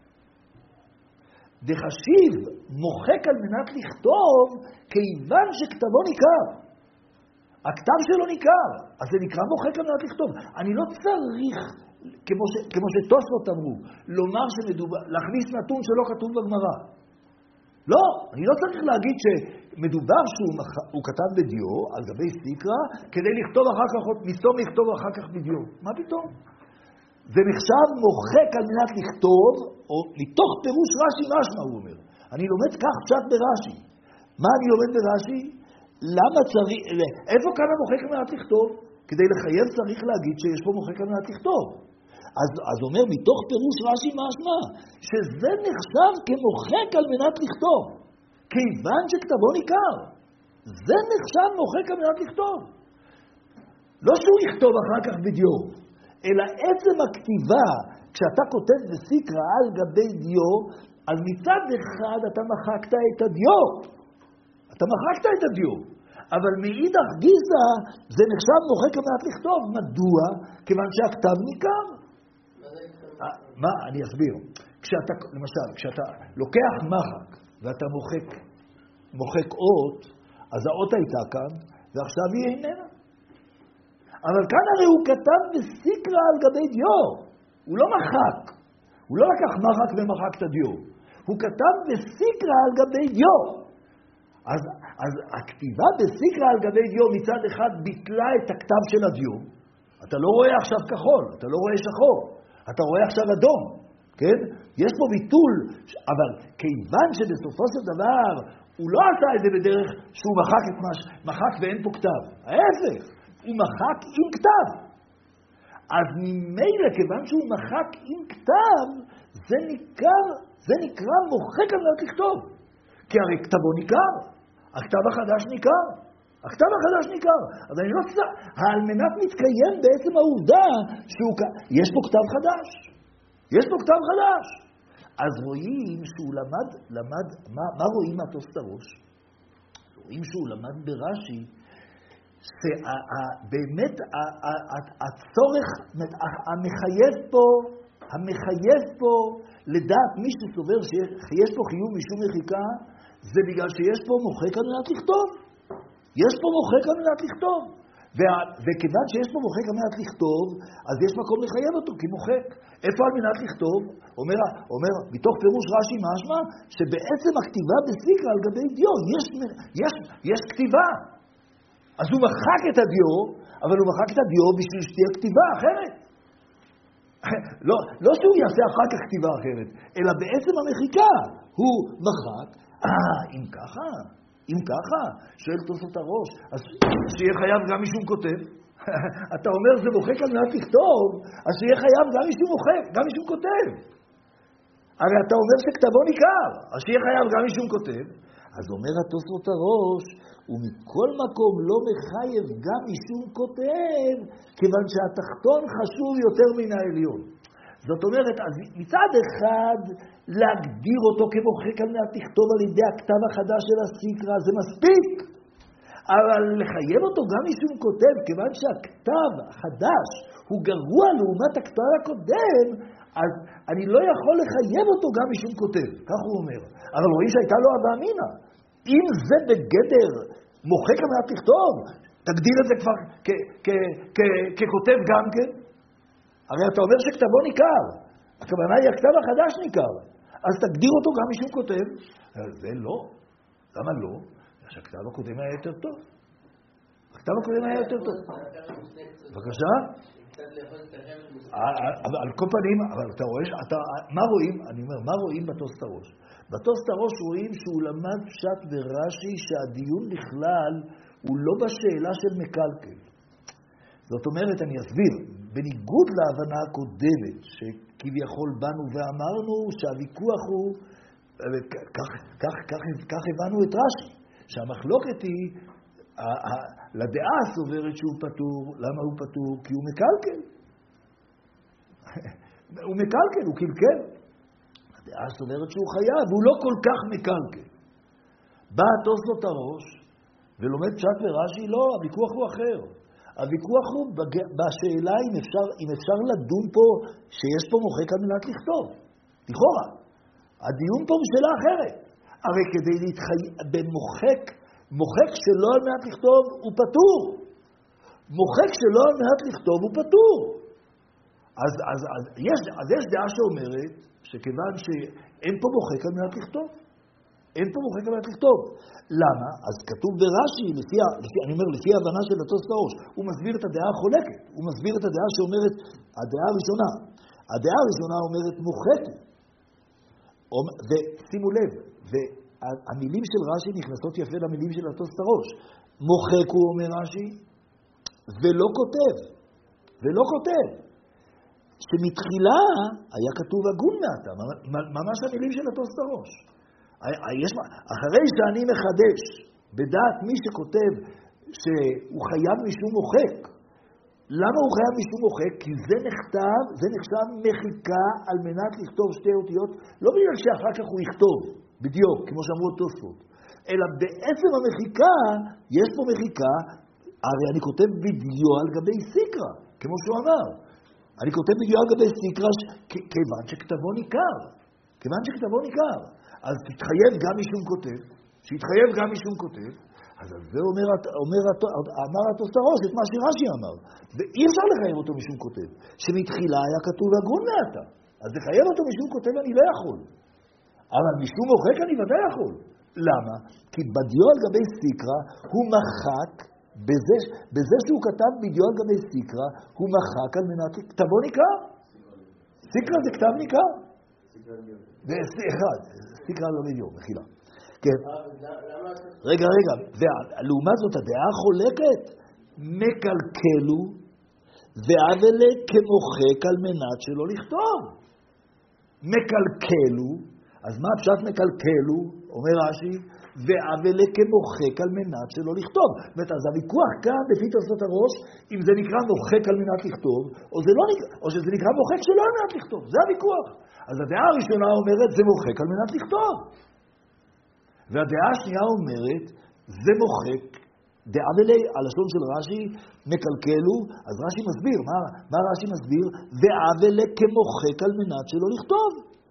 דחשיב מוחק על מנת לכתוב, כיוון שכתבו ניכר. הכתב שלו ניכר, אז זה נקרא מוחק על מנת לכתוב. אני לא צריך, כמו, ש, כמו שתוספות אמרו, לומר שמדובר, להכניס נתון שלא כתוב בגמרא. לא, אני לא צריך להגיד שמדובר שהוא כתב בדיו, על גבי סיקרא, כדי לכתוב אחר כך, מסתום לכתוב אחר כך בדיו. מה פתאום? זה נחשב מוחק על מנת לכתוב, או מתוך פירוש רש"י משמע, הוא אומר. אני לומד כך פשט ברש"י. מה אני לומד ברש"י? למה צריך, איפה כאן המוחק על מנת לכתוב? כדי לחייב צריך להגיד שיש פה מוחק על מנת לכתוב. אז, אז אומר, מתוך פירוש רש"י משמע, שזה נחשב כמוחק על מנת לכתוב. כיוון שכתבו ניכר. זה נחשב מוחק על מנת לכתוב. לא שהוא יכתוב אחר כך בדיו, אלא עצם הכתיבה, כשאתה כותב בסיקרא על גבי דיו, אז מצד אחד אתה מחקת את הדיו. אתה מחקת את הדיו. אבל מאידך גיסא זה נחשב מוחק על מנת לכתוב. מדוע? כיוון שהכתב ניכר. מה? אני אסביר. כשאתה, למשל, כשאתה לוקח מחק ואתה מוחק, מוחק אות, אז האות הייתה כאן, ועכשיו היא איננה. אבל כאן הרי הוא כתב בסיקרא על גבי דיו. הוא לא מחק. הוא לא לקח מחק ומחק את הדיו. הוא כתב בסיקרא על גבי דיו. אז, אז הכתיבה בסיקרא על גבי דיו מצד אחד ביטלה את הכתב של הדיו. אתה לא רואה עכשיו כחול, אתה לא רואה שחור. אתה רואה עכשיו אדום, כן? יש פה ביטול, אבל כיוון שבסופו של דבר הוא לא עשה את זה בדרך שהוא מחק את מה ש... מחק ואין פה כתב. ההפך, הוא מחק עם כתב. אז ממילא, כיוון שהוא מחק עם כתב, זה ניכר, זה נקרא מוחק על מנת לכתוב. כי הרי כתבו ניכר, הכתב החדש ניכר. הכתב החדש ניכר. אז אני לא צריך, על מנת מתקיים בעצם העובדה שהוא, יש פה כתב חדש. יש פה כתב חדש. אז רואים שהוא למד, למד, מה, מה רואים מהתוספות הראש? רואים שהוא למד ברש"י, שבאמת הצורך, המחייב פה, המחייב פה, לדעת מי שסובר שיש פה חיוב משום מחיקה, זה בגלל שיש פה מוחק על מנת לכתוב. יש פה מוחק על מנת לכתוב. וכיוון שיש פה מוחק על מנת לכתוב, אז יש מקום לחייב אותו, כי מוחק. איפה על מנת לכתוב? אומר, אומר מתוך פירוש רש"י משמע, שבעצם הכתיבה בסיקרא על גבי דיו, יש, יש, יש כתיבה. אז הוא מחק את הדיו, אבל הוא מחק את הדיו בשביל שתהיה כתיבה אחרת. לא, לא שהוא יעשה אחר כך כתיבה אחרת, אלא בעצם המחיקה. הוא מחק, אה, אם ככה, אם ככה, שואל תוספות הראש, אז שיהיה חייב גם משום כותב. אתה אומר, זה מוחק על מנת לכתוב, אז שיהיה חייב גם משום מוחק, גם משום כותב. הרי אתה אומר שכתבו ניכר, אז שיהיה חייב גם משום כותב. אז אומר התוספות הראש, ומכל מקום לא מחייב גם משום כותב, כיוון שהתחתון חשוב יותר מן העליון. זאת אומרת, אז מצד אחד, להגדיר אותו כמוחק על מנת לכתוב על ידי הכתב החדש של הסיקרא, זה מספיק. אבל לחייב אותו גם משום כותב, כיוון שהכתב החדש הוא גרוע לעומת הכתב הקודם, אז אני לא יכול לחייב אותו גם משום כותב. כך הוא אומר. אבל רואים שהייתה לו הווה אמינא. אם זה בגדר מוחק על מנת לכתוב, תגדיר את זה כבר ככותב גם כן. הרי אתה אומר שכתבו ניכר. הכוונה היא הכתב החדש ניכר. אז תגדיר אותו גם משום כותב. זה לא. למה לא? שהכתב הקודם היה יותר טוב. הכתב הקודם היה יותר טוב. בבקשה? על כל פנים, אבל אתה רואה, מה רואים? אני אומר, מה רואים בתוספות הראש? בתוספות הראש רואים שהוא למד פשט ברש"י שהדיון בכלל הוא לא בשאלה של מקלקל. זאת אומרת, אני אסביר, בניגוד להבנה הקודמת, שכביכול באנו ואמרנו שהוויכוח הוא, כך, כך, כך, כך הבנו את רש"י, שהמחלוקת היא, לדעה הסוברת שהוא פטור. למה הוא פטור? כי הוא מקלקל. הוא מקלקל, הוא קלקל. הדעה הסוברת שהוא חייב, הוא לא כל כך מקלקל. בא התוספות הראש, ולומד פשט ורש"י, לא, הוויכוח הוא אחר. הוויכוח הוא בשאלה אם אפשר, אם אפשר לדון פה שיש פה מוחק על מנת לכתוב. לכאורה. הדיון פה בשאלה אחרת. הרי כדי להתחייב במוחק, מוחק שלא על מנת לכתוב הוא פטור. מוחק שלא על מנת לכתוב הוא פטור. אז, אז, אז, יש, אז יש דעה שאומרת שכיוון שאין פה מוחק על מנת לכתוב. אין פה מוחק על מנת לכתוב. למה? אז כתוב ברש"י, לפי, לפי, אני אומר, לפי ההבנה של התוספות הראש, הוא מסביר את הדעה החולקת. הוא מסביר את הדעה שאומרת, הדעה הראשונה. הדעה הראשונה אומרת מוחק. ושימו לב, והמילים של רש"י נכנסות יפה למילים של התוספות הראש. מוחק הוא אומר רש"י, ולא כותב. ולא כותב. שמתחילה היה כתוב הגון מעתה, ממש המילים של התוספות הראש. יש, אחרי שאני מחדש בדעת מי שכותב שהוא חייב משום מוחק, למה הוא חייב משום מוחק? כי זה נכתב, זה נחשב מחיקה על מנת לכתוב שתי אותיות, לא בגלל שאחר כך הוא יכתוב, בדיוק, כמו שאמרו תוספות, אלא בעצם המחיקה, יש פה מחיקה, הרי אני כותב בדיו על גבי סיקרא, כמו שהוא אמר. אני כותב בדיו על גבי סיקרא, כיוון שכתבו ניכר. כיוון שכתבו ניכר. אז תתחייב גם משום כותב, שיתחייב גם משום כותב, אז על זה אומר, אומר, אמר התוספות את מה שרש"י אמר. ואי אפשר לחייב אותו משום כותב, שמתחילה היה כתוב הגון מעתה. אז לחייב אותו משום כותב אני לא יכול. אבל משום מוחק אני ודאי יכול. למה? כי בדיו על גבי סיקרא הוא מחק, בזה, בזה שהוא כתב בדיו על גבי סיקרא, הוא מחק על מנת כתבו ניכר. סיקרא זה כתב ניכר. אחד, סיקרא לא מיליון, מחילה. כן. רגע, רגע, ולעומת זאת הדעה חולקת, מקלקלו ועוולה כמוחק על מנת שלא לכתוב. מקלקלו, אז מה הפשט מקלקלו, אומר רש"י, ועוולה כמוחק על מנת שלא לכתוב. זאת אומרת, אז הוויכוח כאן, לפי תוספות הראש, אם זה נקרא מוחק על מנת לכתוב, או, זה לא, או שזה נקרא מוחק שלא על מנת לכתוב. זה הוויכוח. אז הדעה הראשונה אומרת, זה מוחק על מנת לכתוב. והדעה השנייה אומרת, זה מוחק, דעה ולי, הלשון של רש"י, מקלקלו, אז רש"י מסביר, מה, מה רש"י מסביר? ועוולה כמוחק על מנת שלא לכתוב.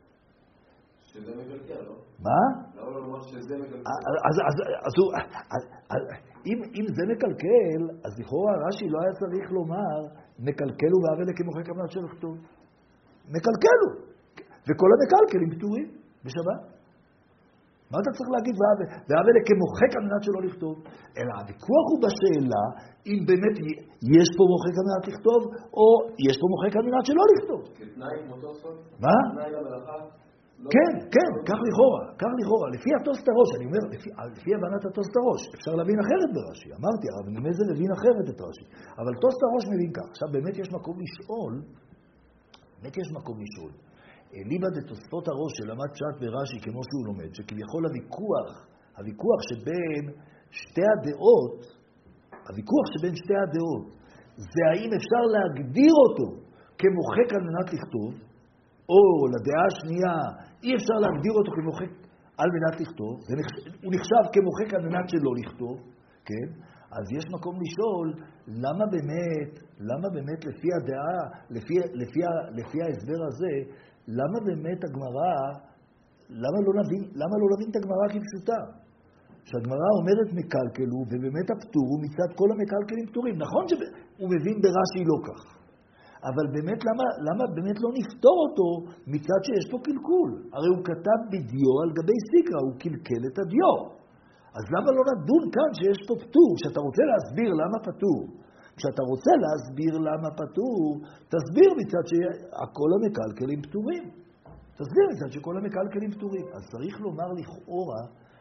שזה מקלקל, לא? מה? לא, לא, לא, שזה מקלקל. אז, אז, אז, אז, אם, אם זה מקלקל, אז לכאורה רש"י לא היה צריך לומר, מקלקלו ועוולה כמוחק על מנת שלא לכתוב. מקלקלו. וכל המקלקלים פטורים בשבת. מה אתה צריך להגיד? ועוולה כמוחק על מנת שלא לכתוב. אלא הוויכוח הוא בשאלה אם באמת יש פה מוחק על מנת לכתוב, או יש פה מוחק על מנת שלא לכתוב. כתנאי כמו תוספות? מה? כתנאי למלאכה? כן, כן, כך לכאורה, כך לכאורה. לפי התוספות הראש, אני אומר, לפי, לפי הבנת התוספות הראש, אפשר להבין אחרת ברש"י. אמרתי, הרב נימזר הבין אחרת את רש"י. אבל תוספות הראש מבין כך. עכשיו באמת יש מקום לשאול, באמת יש מקום לשאול. ליבא דתוספות הראש שלמד פשט ברש"י כמו שהוא לומד, שכביכול הוויכוח, הוויכוח שבין שתי הדעות, הוויכוח שבין שתי הדעות, זה האם אפשר להגדיר אותו כמוחק על מנת לכתוב, או לדעה השנייה, אי אפשר להגדיר אותו כמוחק על מנת לכתוב, הוא נחשב כמוחק על מנת שלא לכתוב, כן? אז יש מקום לשאול, למה באמת, למה באמת לפי הדעה, לפי, לפי, לפי ההסבר הזה, למה באמת הגמרא, למה לא נבין, למה לא נבין את הגמרא כפשוטה? שהגמרא אומרת מקלקלו, ובאמת הפטור הוא מצד כל המקלקלים פטורים. נכון שהוא מבין ברש"י לא כך. אבל באמת, למה, למה באמת לא נפתור אותו מצד שיש פה קלקול? הרי הוא כתב בדיו על גבי סיקרא, הוא קלקל את הדיו. אז למה לא נדון כאן שיש פה פטור? כשאתה רוצה להסביר למה פטור, כשאתה רוצה להסביר למה פטור, תסביר מצד שכל המקלקלים פטורים. תסביר מצד שכל המקלקלים פטורים. אז צריך לומר לכאורה,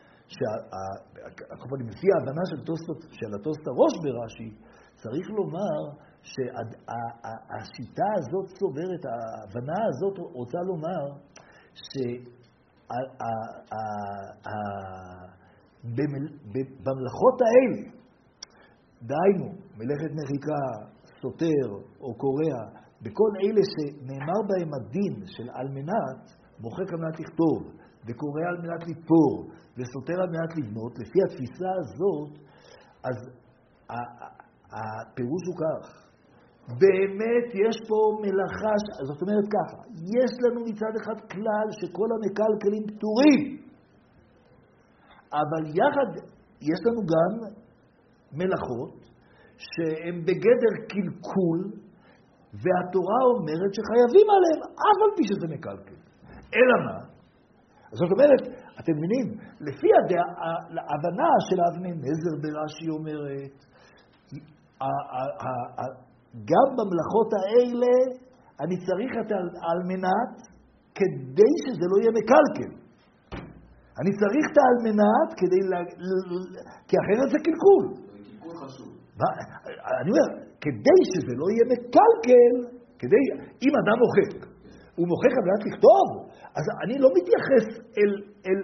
לפי ההבנה של התוספות הראש ברש"י, צריך לומר שהשיטה הזאת סוברת, ההבנה הזאת רוצה לומר שבמלאכות האלה, דהיינו, מלאכת מחיקה, סותר או קורע, בכל אלה שנאמר בהם הדין של על מנת, מוחק על מנת לכתוב, וקורע על מנת לתפור, וסותר על מנת לבנות, לפי התפיסה הזאת, אז הפירוש הוא כך, באמת יש פה מלאכה, זאת אומרת ככה, יש לנו מצד אחד כלל שכל המקלקלים פטורים, אבל יחד יש לנו גם מלאכות שהן בגדר קלקול, והתורה אומרת שחייבים עליהם, אף על פי שזה מקלקל. אלא מה? זאת אומרת, אתם מבינים, לפי ההבנה של אבני נזר ברש"י אומרת, גם במלאכות האלה אני צריך את על מנת כדי שזה לא יהיה מקלקל. אני צריך את על מנת כדי, כי אחרת זה קלקול. זה קלקול חשוב. אני אומר, כדי שזה לא יהיה מקלקל, כדי, אם אדם מוחק, הוא מוחק על מנת לכתוב, אז אני לא מתייחס אל, אל,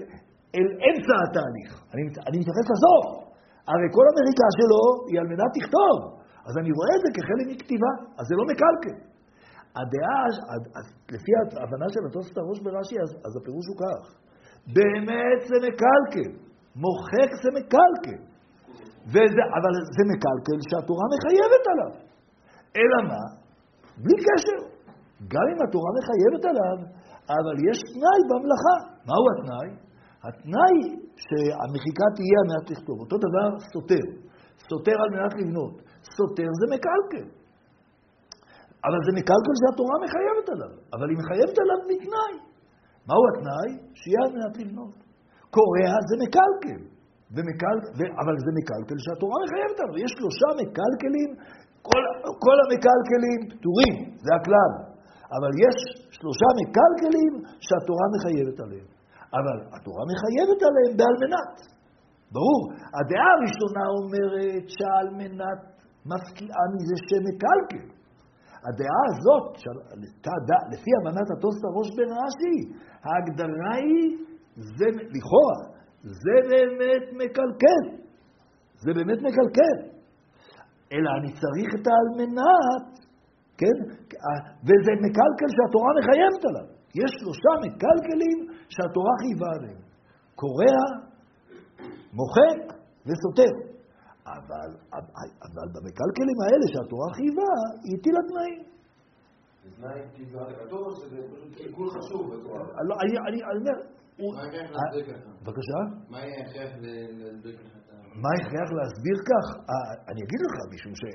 אל אמצע התהליך. אני, אני מתייחס לסוף. הרי כל המחיקה שלו היא על מנת לכתוב. אז אני רואה את זה כחלק מכתיבה, אז זה לא מקלקל. הדעה, לפי ההבנה של התוספות הראש ברש"י, אז, אז הפירוש הוא כך. באמת זה מקלקל. מוחק זה מקלקל. וזה, אבל זה מקלקל שהתורה מחייבת עליו. אלא מה? בלי קשר. גם אם התורה מחייבת עליו, אבל יש תנאי במלאכה. מהו התנאי? התנאי שהמחיקה תהיה על מנת לכתוב. אותו דבר סותר. סותר על מנת לבנות. סותר זה מקלקל. אבל זה מקלקל שהתורה מחייבת עליו. אבל היא מחייבת עליו מתנאי. מהו התנאי? שיהיה על מנת לבנות. קורא זה מקלקל. ומקל... ו... אבל זה מקלקל שהתורה מחייבת עליו. יש שלושה מקלקלים, כל, כל המקלקלים פטורים, זה הכלל. אבל יש שלושה מקלקלים שהתורה מחייבת עליהם. אבל התורה מחייבת עליהם בעל מנת. ברור. הדעה הראשונה אומרת שעל מנת מפקיעה מזה שמקלקל. הדעה הזאת, לפי הבנת התוספות הראש ברש"י, ההגדרה היא, זה, לכאורה, זה באמת מקלקל. זה באמת מקלקל. אלא אני צריך את האלמנת, כן? וזה מקלקל שהתורה מחייבת עליו. יש שלושה מקלקלים שהתורה חייבה עליהם. קורע, מוחק וסותר. אבל, אבל במקלקלים האלה שהתורה חייבה, היא הטילה תנאים. זה תנאי חייבה לכתוב, שזה קלקול חשוב בתורה. לא, אני, אני, אני אומר... מה הכרח להסביר ככה? בבקשה? מה יהיה הכרח להסביר ככה? מה הכרח להסביר כך? אני אגיד לך, משום ש...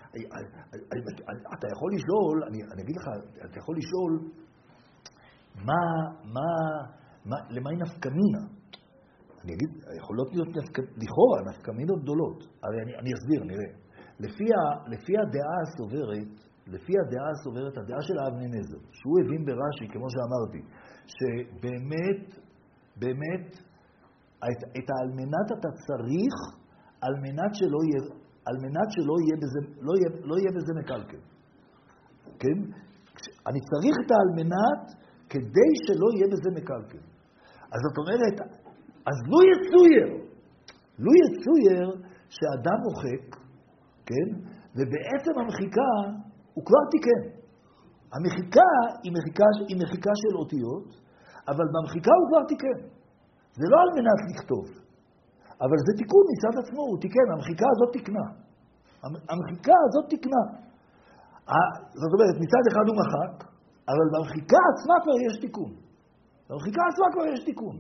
אתה יכול לשאול, אני אגיד לך, אתה יכול לשאול, מה, מה, למה היא נפקמינה? אני אגיד, יכולות להיות לכאורה נפקמינות גדולות. הרי אני, אני אסביר, נראה. לפי, ה, לפי הדעה הסוברת, לפי הדעה הסוברת, הדעה של אבני נזר, שהוא הבין ברש"י, כמו שאמרתי, שבאמת, באמת, את, את האלמנת אתה צריך על מנת שלא יהיה, על מנת שלא יהיה בזה, לא יהיה, לא יהיה בזה מקלקל. כן? אני צריך את האלמנת כדי שלא יהיה בזה מקלקל. אז זאת אומרת, אז לא יצויר, לא יצויר שאדם מוחק, כן? ובעצם המחיקה הוא כבר תיקן. המחיקה היא מחיקה, היא מחיקה של אותיות, אבל במחיקה הוא כבר תיקן. זה לא על מנת לכתוב, אבל זה תיקון מצד עצמו, הוא תיקן, המחיקה הזאת תקנה. המחיקה הזאת תקנה. זאת אומרת, מצד אחד הוא מחק, אבל במחיקה עצמה כבר יש תיקון. במחיקה עצמה כבר יש תיקון.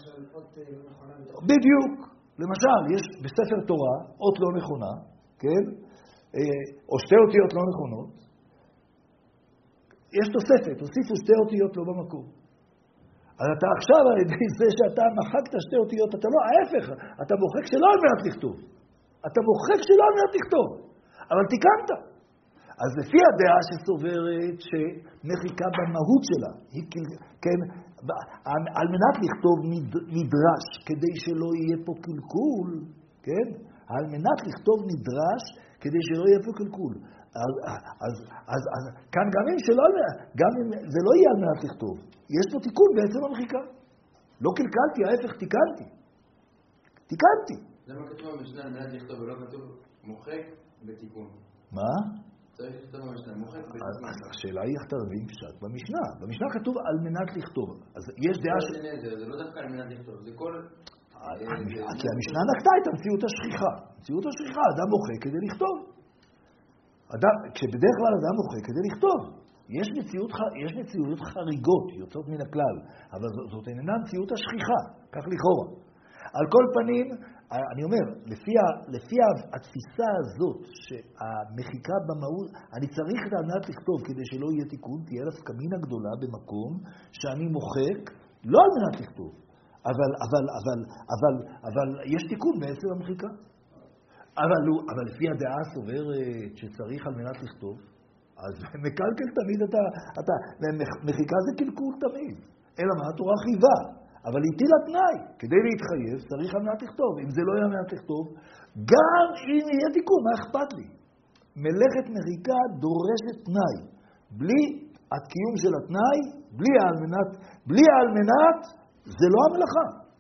בדיוק. למשל, יש בספר תורה אות לא נכונה, כן? או שתי אותיות לא נכונות. יש תוספת, הוסיפו שתי אותיות לא במקום. אז אתה עכשיו, על ידי זה שאתה מחקת שתי אותיות, אתה לא, ההפך, אתה מוחק שלא על מנת לכתוב. אתה מוחק שלא על מנת לכתוב, אבל תיקנת. אז לפי הדעה שסוברת שמחיקה במהות שלה, היא, כן, על מנת לכתוב נדרש, כדי שלא יהיה פה קלקול, כן? על מנת לכתוב נדרש, כדי שלא יהיה פה קלקול. אז, אז, אז, אז כאן גם אם שלא, גם אם זה לא יהיה על מנת לכתוב, יש פה תיקון בעצם המחיקה. לא קלקלתי, ההפך, תיקנתי. תיקנתי. למה כתוב במשנה על מנת לכתוב ולא כתוב מוחק בתיקון? מה? צריך לכתוב במשנה, מוחק בתיקון. אז השאלה היא איך אתה מבין פשט במשנה. במשנה כתוב על מנת לכתוב. אז יש דעה ש... זה לא דווקא על מנת לכתוב, זה כל... כי המשנה נקטה את המציאות השכיחה. המציאות השכיחה, אדם מוחק כדי לכתוב. אדם, כשבדרך כלל אדם מוחק כדי לכתוב. יש מציאות, יש מציאות חריגות, יוצאות מן הכלל, אבל זאת, זאת איננה מציאות השכיחה, כך לכאורה. על כל פנים, אני אומר, לפי, לפי התפיסה הזאת, שהמחיקה במהות, אני צריך את המנת לכתוב כדי שלא יהיה תיקון, תהיה נפקמינה גדולה במקום שאני מוחק, לא על מנת לכתוב, אבל, אבל, אבל, אבל, אבל יש תיקון בעצם המחיקה. אבל, אבל לפי הדעה הסוברת שצריך על מנת לכתוב, אז מקלקל תמיד אתה, אתה, מחיקה זה קלקול תמיד. אלא מה? התורה חייבה, אבל היא טילה תנאי. כדי להתחייב צריך על מנת לכתוב. אם זה לא יהיה על מנת לכתוב, גם אם יהיה תיקון, מה אכפת לי? מלאכת מחיקה דורשת תנאי. בלי הקיום של התנאי, בלי על מנת, בלי על מנת, זה לא המלאכה.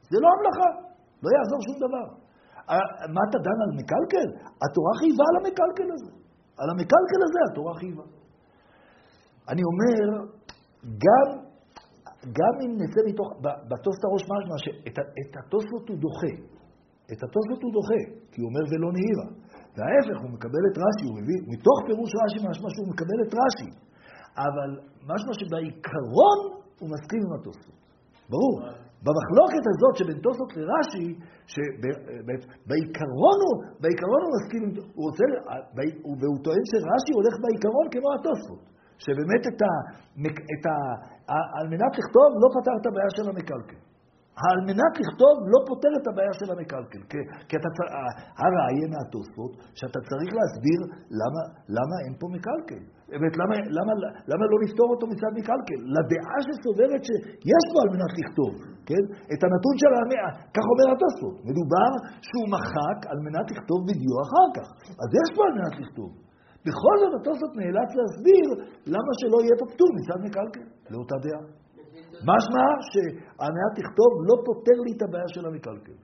זה לא המלאכה, לא יעזור שום דבר. מה אתה דן על מקלקל? התורה חייבה על המקלקל הזה. על המקלקל הזה התורה חייבה. אני אומר, גם, גם אם נצא מתוך, בתוספות הראש משמע, שאת התוספות הוא דוחה. את התוספות הוא דוחה, כי הוא אומר ולא נהירה. וההפך, הוא מקבל את רש"י, הוא מביא, מתוך פירוש רש"י משמע שהוא מקבל את רש"י. אבל משמע שבעיקרון הוא מסכים עם התוספות. ברור. במחלוקת הזאת שבין תוספות לרש"י, שבעיקרון הוא, בעיקרון הוא מסכים, הוא רוצה, והוא טוען שרש"י הולך בעיקרון כמו התוספות. שבאמת את ה, את ה, על מנת לכתוב לא פתר את הבעיה של המקלקל. על מנת לכתוב לא פותר את הבעיה של המקלקל. כי, כי אתה, הרעייה מהתוספות, שאתה צריך להסביר למה, למה אין פה מקלקל. באמת, למה, למה, למה לא לפתור אותו מצד מקלקל? לדעה שסוברת שיש פה על מנת לכתוב, כן? את הנתון של המאה, כך אומר התוספות. מדובר שהוא מחק על מנת לכתוב בדיוק אחר כך. אז יש פה על מנת לכתוב. בכל זאת התוספות נאלץ להסביר למה שלא יהיה פה פטור מצד מקלקל, לאותה דעה. משמע שעל מנת לכתוב לא פותר לי את הבעיה של המקלקל.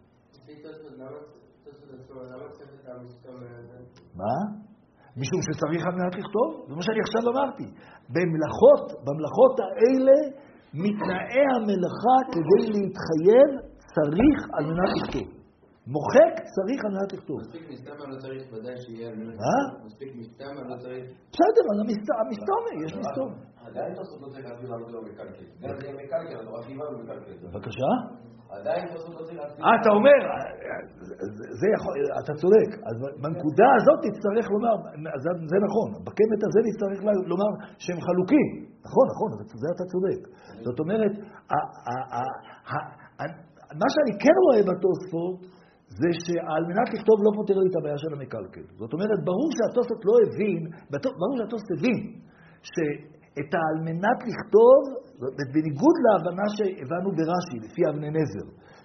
מה? משום שצריך על מנת לכתוב? זה מה שאני עכשיו אמרתי. במלאכות, במלאכות האלה מתנאי המלאכה כדי להתחייב צריך על מנת לכתוב. מוחק צריך על מנת לכתוב. מספיק מסתמה לא צריך ודאי שיהיה על מנת לכתוב. מספיק מסתמה לא צריך. בסדר, אז המסתומה, יש מסתומה. עדיין תוספות לא צריך להסביר למה זה לא מקלקל. גם זה מקלקל, התורה חייבה ומקלקל. בבקשה? עדיין תוספות לא צריך להסביר. אה, אתה אומר, זה יכול, אתה צודק. אז בנקודה הזאת תצטרך לומר, זה נכון, בקמת הזה נצטרך לומר שהם חלוקים. נכון, נכון, זה אתה צודק. זאת אומרת, מה שאני כן רואה בתוספות, זה שעל מנת לכתוב לא פותר לי את הבעיה של המקלקל. זאת אומרת, ברור שהתוספות לא הבין, ברור שהתוספות הבין, שאת על מנת לכתוב, בניגוד להבנה שהבנו ברש"י, לפי אבני נזר,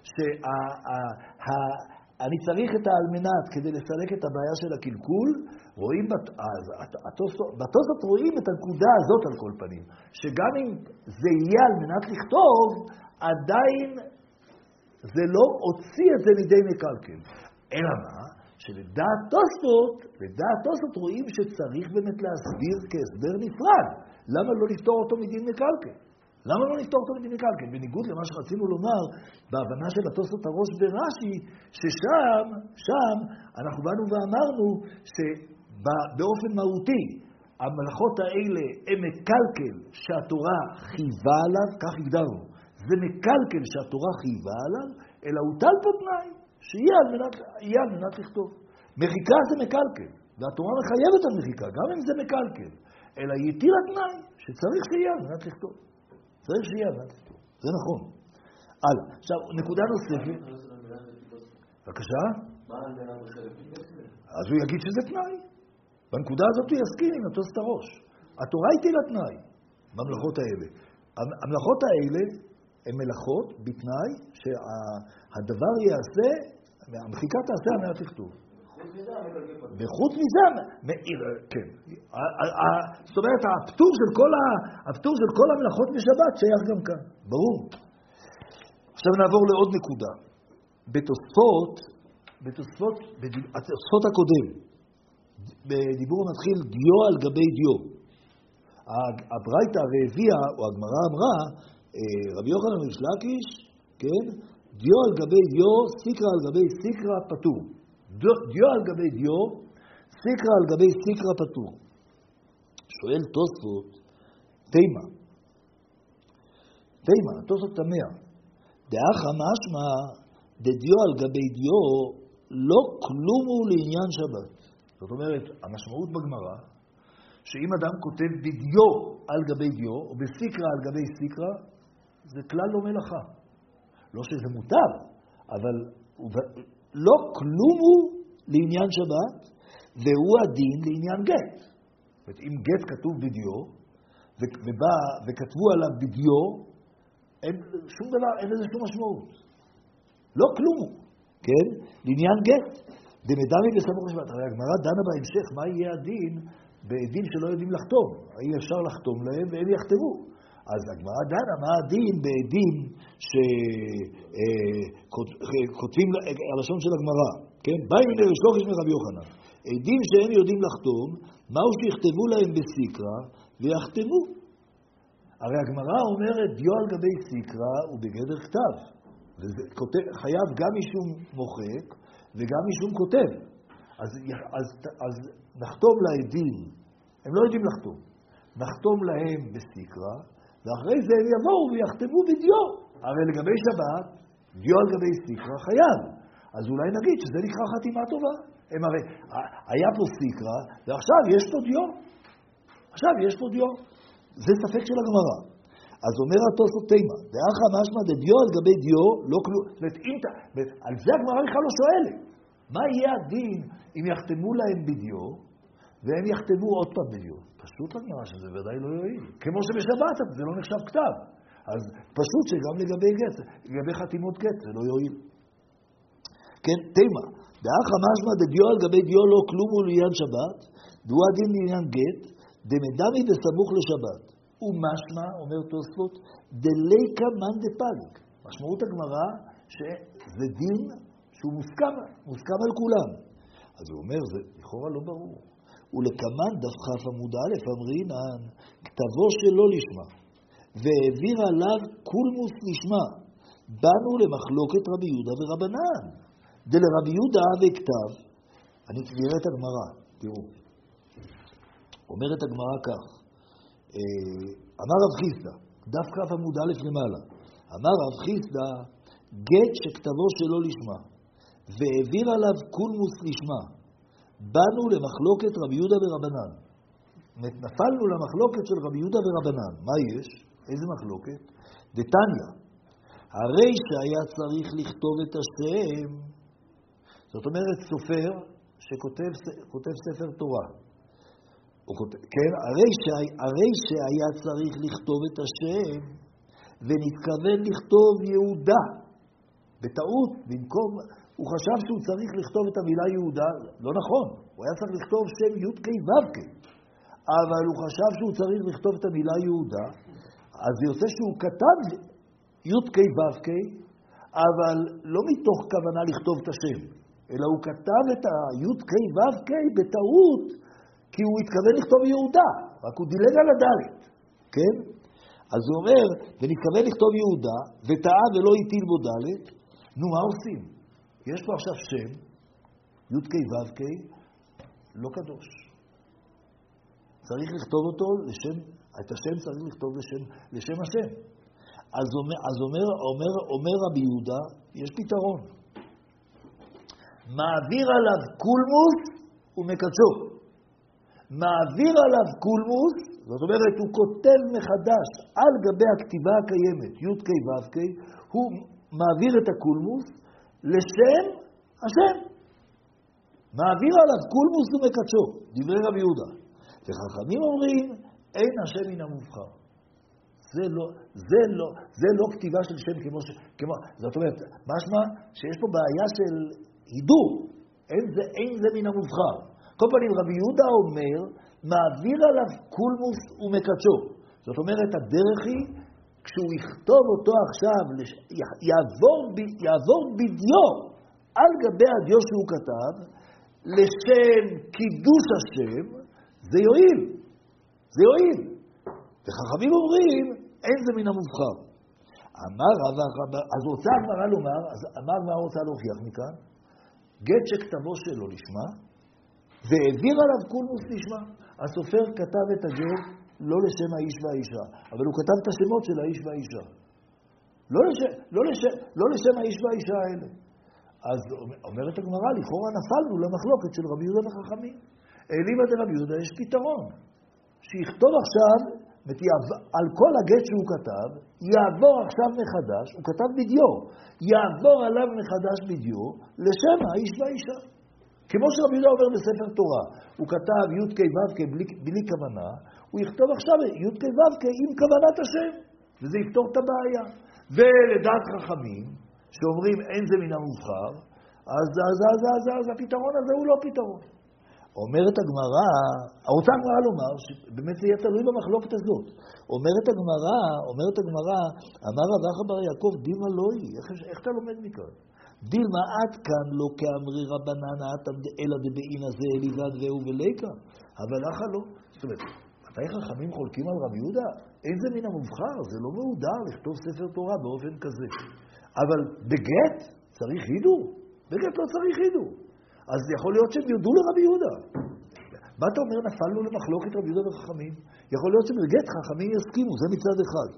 שאני צריך את העל מנת כדי לסלק את הבעיה של הקלקול, רואים, בתוספות רואים את הנקודה הזאת על כל פנים, שגם אם זה יהיה על מנת לכתוב, עדיין זה לא הוציא את זה מידי מקלקל. אלא מה? שלדעת תוספות, לדעת תוספות רואים שצריך באמת להסביר כהסבר נפרד. למה לא לפתור אותו מדין מקלקל? למה לא לפתור אותו מדין מקלקל? בניגוד למה שרצינו לומר, בהבנה של התוספות הראש ברש"י, ששם, שם, אנחנו באנו ואמרנו שבאופן מהותי, המלאכות האלה הם מקלקל שהתורה חייבה עליו, כך הגדרנו. זה מקלקל שהתורה חייבה עליו, אלא הוטל פה תנאי, שיהיה על מנת, יהיה על מנת לכתוב. מחיקה זה מקלקל, והתורה מחייבת על מחיקה, גם אם זה מקלקל, אלא יתיר התנאי שצריך שיהיה על מנת לכתוב. צריך שיהיה על מנת לכתוב. זה נכון. הלאה. עכשיו, נקודה נוספת. בבקשה? מה על מנת לכתוב? אז הוא יגיד שזה תנאי. בנקודה הזאת הוא יסכים עם התוספות הראש. התורה הטילה תנאי במלאכות האלה. המלאכות האלה הן מלאכות בתנאי שהדבר יעשה, המחיקה תעשה על מנת לכתוב. וחוץ מזה, כן. זאת אומרת, הפטור של כל, הפטור של כל המלאכות בשבת שייך גם כאן, ברור. עכשיו נעבור לעוד נקודה. בתוספות, בתוספות, בתוספות הקודם, בדיבור המתחיל דיו על גבי דיו. הברייתא הרי הביאה, או הגמרא אמרה, רבי יוחנן ריש לקיש, כן? דיו על גבי דיו, סיקרא על גבי סיקרא פטור. דיו על גבי דיו, סיקרא על גבי סיקרא פטור. שואל תוספות, תימה. תימה, תוספות תמה. דאחא משמע, דדיו על גבי דיו, לא כלום הוא לעניין שבת. זאת אומרת, המשמעות בגמרא, שאם אדם כותב בדיו על גבי דיו, או בסיקרא על גבי סיקרא, זה כלל לא מלאכה. לא שזה מותר, אבל לא כלום הוא לעניין שבת, והוא הדין לעניין גט. זאת אומרת, אם גט כתוב בדיו, ובא וכתבו עליו בדיו, אין שום דבר, אין לזה שום משמעות. לא כלום הוא, כן? לעניין גט. דמדמי בסמוך לשבת. הרי הגמרא דנה בהמשך, מה יהיה הדין? בדין שלא יודעים לחתום. האם אפשר לחתום להם והם יחתמו. אז הגמרא דנה, מה הדין בעדים שכותבים, הלשון של הגמרא, כן? באי לריש לוקיש מרבי יוחנן. עדים שהם יודעים לחתום, מהו שיכתבו להם בסיקרא ויחתמו. הרי הגמרא אומרת, דיו על גבי סיקרא הוא בגדר כתב. וזה חייב גם משום מוחק וגם משום כותב. אז, אז, אז נחתום לעדים, הם לא יודעים לחתום, נחתום להם בסיקרא, ואחרי זה הם יבואו ויחתמו בדיו. הרי לגבי שבת, דיו על גבי סיקרא חייב. אז אולי נגיד שזה נקרא חתימה טובה. הם הרי, היה פה סיקרא, ועכשיו יש פה דיו. עכשיו יש פה דיו. זה ספק של הגמרא. אז אומר התוספות תימא, דאחא משמע דדיו על גבי דיו, לא כלום. זאת אומרת, אם, על זה הגמרא בכלל לא שואלת. מה יהיה הדין אם יחתמו להם בדיו, והם יחתמו עוד פעם בדיו? פשוט לא נראה שזה ודאי לא יועיל. כמו שבשבת זה לא נחשב כתב. אז פשוט שגם לגבי גט, לגבי חתימות גט, זה לא יועיל. כן, תימא, דאחא משמע דדיו על גבי דיו לא כלום הוא לעניין שבת, דו הדין לעניין גט, דמדמי בסמוך לשבת. ומשמע, אומר תוספות, דליקה מן דפליג. משמעות הגמרא שזה דין שהוא מוסכם, מוסכם על כולם. אז הוא אומר, זה לכאורה לא ברור. ולכמן דף כ' עמוד א' אמרינן, כתבו שלא לשמה, והעביר עליו קולמוס לשמה, באנו למחלוקת רבי יהודה ורבנן. דלרבי יהודה וכתב, אני אראה את הגמרא, תראו. אומרת הגמרא כך, אמר רב חיסדא, דף כ' עמוד א' למעלה, אמר רב חיסדא, גט שכתבו שלא לשמה, והעביר עליו קולמוס לשמה, באנו למחלוקת רבי יהודה ורבנן. נפלנו למחלוקת של רבי יהודה ורבנן. מה יש? איזה מחלוקת? דתניא, הרי שהיה צריך לכתוב את השם, זאת אומרת סופר שכותב כותב ספר תורה. כותב, כן, הרי, שהיה, הרי שהיה צריך לכתוב את השם, ונתכוון לכתוב יהודה. בטעות, במקום, הוא חשב שהוא צריך לכתוב את המילה יהודה, לא נכון, הוא היה צריך לכתוב שם י' כ' ו' כ', אבל הוא חשב שהוא צריך לכתוב את המילה יהודה, אז זה יוצא שהוא כתב י' כ' ו' כ', אבל לא מתוך כוונה לכתוב את השם, אלא הוא כתב את ה-י' כ' ו' כ' בטעות, כי הוא התכוון לכתוב יהודה, רק הוא דילג על הדלת, כן? אז הוא אומר, ונתכוון לכתוב יהודה, וטעה ולא הטיל בו דלת, נו, מה עושים? יש פה עכשיו שם, י' כ' ו' כ', לא קדוש. צריך לכתוב אותו לשם, את השם צריך לכתוב לשם, לשם השם. אז אומר, אז אומר, אומר, אומר רבי יהודה, יש פתרון. מעביר עליו קולמוס ומקדשו. מעביר עליו קולמוס, זאת אומרת, הוא כותב מחדש על גבי הכתיבה הקיימת, י' כ' ו' כ', הוא מעביר את הקולמוס לשם השם. מעביר עליו קולמוס ומקדשו, דברי רבי יהודה. וחכמים אומרים, אין השם מן המובחר. זה לא, זה לא, זה לא כתיבה של שם כמו ש... כמו, זאת אומרת, משמע שיש פה בעיה של הידור. אין זה, אין זה מן המובחר. כל פעמים רבי יהודה אומר, מעביר עליו קולמוס ומקדשו. זאת אומרת, הדרך היא, כשהוא יכתוב אותו עכשיו, יעבור, יעבור בדיו על גבי הדיו שהוא כתב, לשם קידוש השם, זה יועיל. זה יועיל. וחכמים אומרים, אין זה מן המובחר. אמר רב, אז רוצה הגמרא לומר, אז אמר מה רוצה להוכיח מכאן? גט שכתבו שלו לשמה, והעביר עליו קולמוס לשמה. הסופר כתב את הגט לא לשם האיש והאישה, אבל הוא כתב את השמות של האיש והאישה. לא לשם, לא לשם, לא לשם האיש והאישה האלה. אז אומרת הגמרא, לכאורה נפלנו למחלוקת של רבי יהודה וחכמים. אליבא דרבי יהודה יש פתרון. שיכתוב עכשיו, על כל הגט שהוא כתב, יעבור עכשיו מחדש, הוא כתב בדיו, יעבור עליו מחדש בדיו, לשם האיש והאישה. כמו שרבי יהודה אומר בספר תורה, הוא כתב י' כ' ו' כ' בלי, בלי כוונה, הוא יכתוב עכשיו י' כ' ו' כ' עם כוונת השם, וזה יפתור את הבעיה. ולדעת חכמים, שאומרים אין זה מן המובחר, אז, אז, אז, אז, אז הפתרון הזה הוא לא פתרון. אומרת הגמרא, רוצה הגמרא לומר, שבאמת זה יהיה תלוי במחלוקת הזאת. אומרת הגמרא, אומרת הגמרא, אמר רב אחא בר יעקב, דילמה לא היא. איך, איך אתה לומד מכאן? דילמה עד כאן לא כאמרי רבנן עתא אלא דבעינא זה אליבד והוא וליקה. אבל אחא לא. זאת אומרת, מתי חכמים חולקים על רבי יהודה? אין זה מן המובחר, זה לא מהודר לכתוב ספר תורה באופן כזה. אבל בגט צריך הידור. בגט לא צריך הידור. אז יכול להיות שהם יודו לרבי יהודה. מה אתה אומר, נפלנו למחלוקת רבי יהודה וחכמים? יכול להיות שבגט חכמים יסכימו, זה מצד אחד.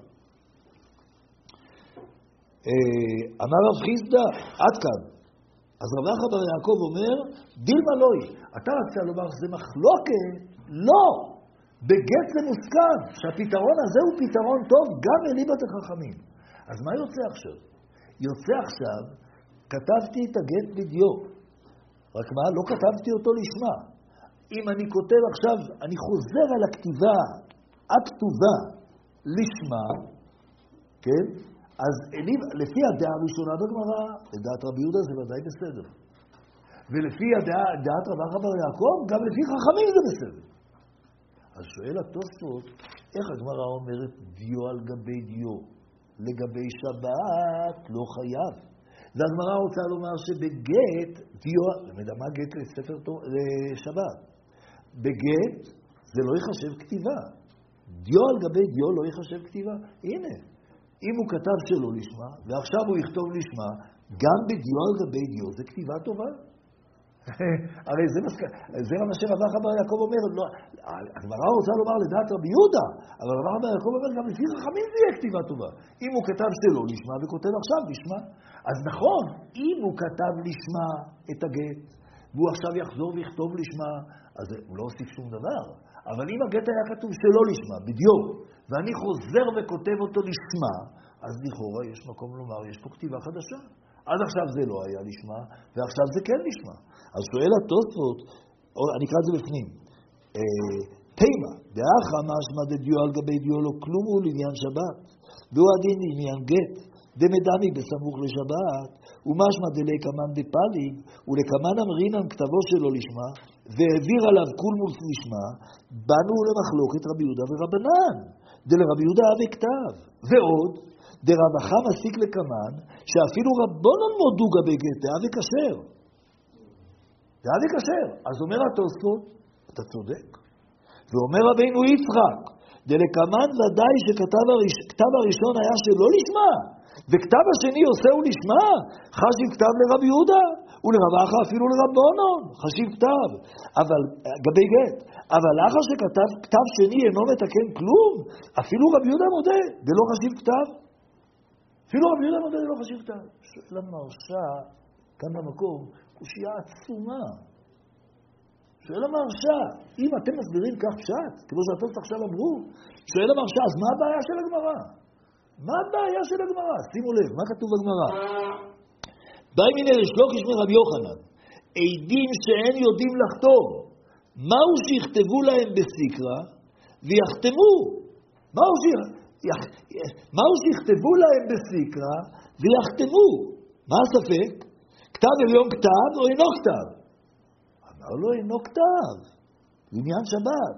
אמר רב חיסדא, עד כאן. אז רב אחא בר יעקב אומר, דילמה לא היא. אתה רצה לומר שזה מחלוקת? לא. בגט זה מוסכם, שהפתרון הזה הוא פתרון טוב גם אליבא דחכמים. אז מה יוצא עכשיו? יוצא עכשיו, כתבתי את הגט בדיו. רק מה? לא כתבתי אותו לשמה. אם אני כותב עכשיו, אני חוזר על הכתיבה, הכתובה לשמה, כן? אז אליב, לפי הדעה הראשונה בגמרא, לדעת רבי יהודה זה ודאי בסדר. ולפי הדעה, דעת רב אחא בר יעקב, גם לפי חכמים זה בסדר. אז שואל התוספות, איך הגמרא אומרת דיו על גבי דיו? לגבי שבת לא חייב. והגמרא רוצה לומר שבגט דיו, מה גט לספר לשבת? בגט זה לא יחשב כתיבה. דיו על גבי דיו לא יחשב כתיבה. הנה, אם הוא כתב שלא לשמה, ועכשיו הוא יכתוב לשמה, גם בדיו על גבי דיו זה כתיבה טובה. הרי זה, מסק... זה מה שרב אחא בר יעקב אומר, לא, הגמרא רוצה לומר לדעת רבי יהודה, אבל רב אחא בר יעקב אומר גם לפי חכמים זה יהיה כתיבה טובה. אם הוא כתב שלא לשמה וכותב עכשיו לשמה, אז נכון, אם הוא כתב לשמה את הגט, והוא עכשיו יחזור ויכתוב לשמה, אז הוא לא הוסיף שום דבר. אבל אם הגט היה כתוב שלא לשמה, בדיו, ואני חוזר וכותב אותו לשמה, אז לכאורה יש מקום לומר, יש פה כתיבה חדשה. עד עכשיו זה לא היה לשמה, ועכשיו זה כן לשמה. אז שואל התוספות, אני אקרא את זה בפנים, תימה, דאחא משמע דדיו על גבי דיו לא כלום הוא לעניין שבת, והוא הדין לעניין גט, דמדמי בסמוך לשבת, ומשמע דלקמן דפליג, ולקמן אמרינן כתבו שלו לשמה, והעביר עליו קולמוס לשמה, באנו למחלוקת רבי יהודה ורבנן, דלרבי יהודה אבי כתב, ועוד, דרב אחא מסיק לקמן, שאפילו רבונן מודו גבי גט, דאבי כשר. דאבי כשר. אז אומר התוספות, אתה צודק. ואומר רבינו יצחק, דלקמן ודאי שכתב הראש, כתב הראשון היה שלא לשמה, וכתב השני עושהו לשמה, חשיב כתב לרבי יהודה, ולרב אחא אפילו לרבונן, חשיב כתב. אבל, גבי גט, אבל אחר שכתב כתב שני אינו מתקן כלום, אפילו רבי יהודה מודה, דלא חשיב כתב. אפילו רבי יהודה מודה דלא חשיב כתב. שואל המהרש"א, כאן במקום, קושיה עצומה. שואל המהרש"א, אם אתם מסבירים כך פשט, כמו שהתוספות עכשיו אמרו, שואל המהרש"א, אז מה הבעיה של הגמרא? מה הבעיה של הגמרא? שימו לב, מה כתוב בגמרא? באי מן ריש לוקיש מרבי יוחנן, עדים שאין יודעים לחתום, מהו שיכתבו להם בסיקרא ויחתמו? מהו, ש... יח... מהו שיכתבו להם בסיקרא ויחתמו? מה הספק? כתב עליון כתב או אינו כתב? אמר לו אינו כתב, לעניין שבת.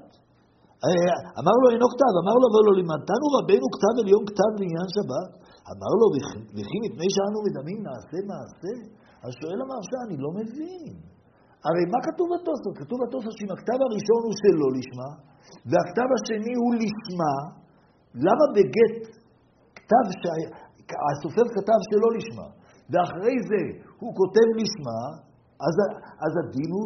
אמר לו אינו כתב, אמר לו אבל לא לימדתנו רבנו כתב עליון כתב לעניין שבת. אמר לו וכי מפני שאנו מדמים נעשה מעשה. אז שואל המהרש"א, אני לא מבין. הרי מה כתוב בתוספות? כתוב בתוספות שאם הכתב הראשון הוא שלא לשמה, והכתב השני הוא לשמה, למה בגט כתב שהסופר כתב שלא לשמה, ואחרי זה הוא כותב לשמה, אז, אז הדין הוא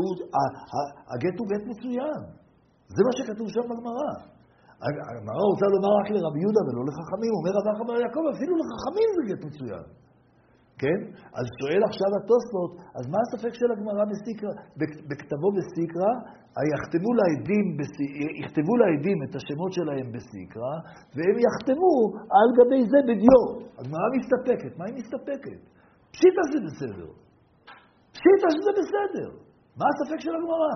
שהגט הוא גט מצוין. זה מה שכתוב שם בגמרא. הגמרא רוצה לומר רק לרבי יהודה ולא לחכמים, אומר רב אחא בר יעקב, אפילו לחכמים זה גט מצוין. כן? אז שואל עכשיו התוספות, אז מה הספק של הגמרא בסיקרא? בכתבו בסיקרא, יחתמו לעדים, יכתבו לעדים את השמות שלהם בסיקרא, והם יחתמו על גבי זה בדיו. הגמרא מסתפקת. מה היא מסתפקת? פשיטא שזה בסדר. פשיטא שזה בסדר. מה הספק של הגמרא?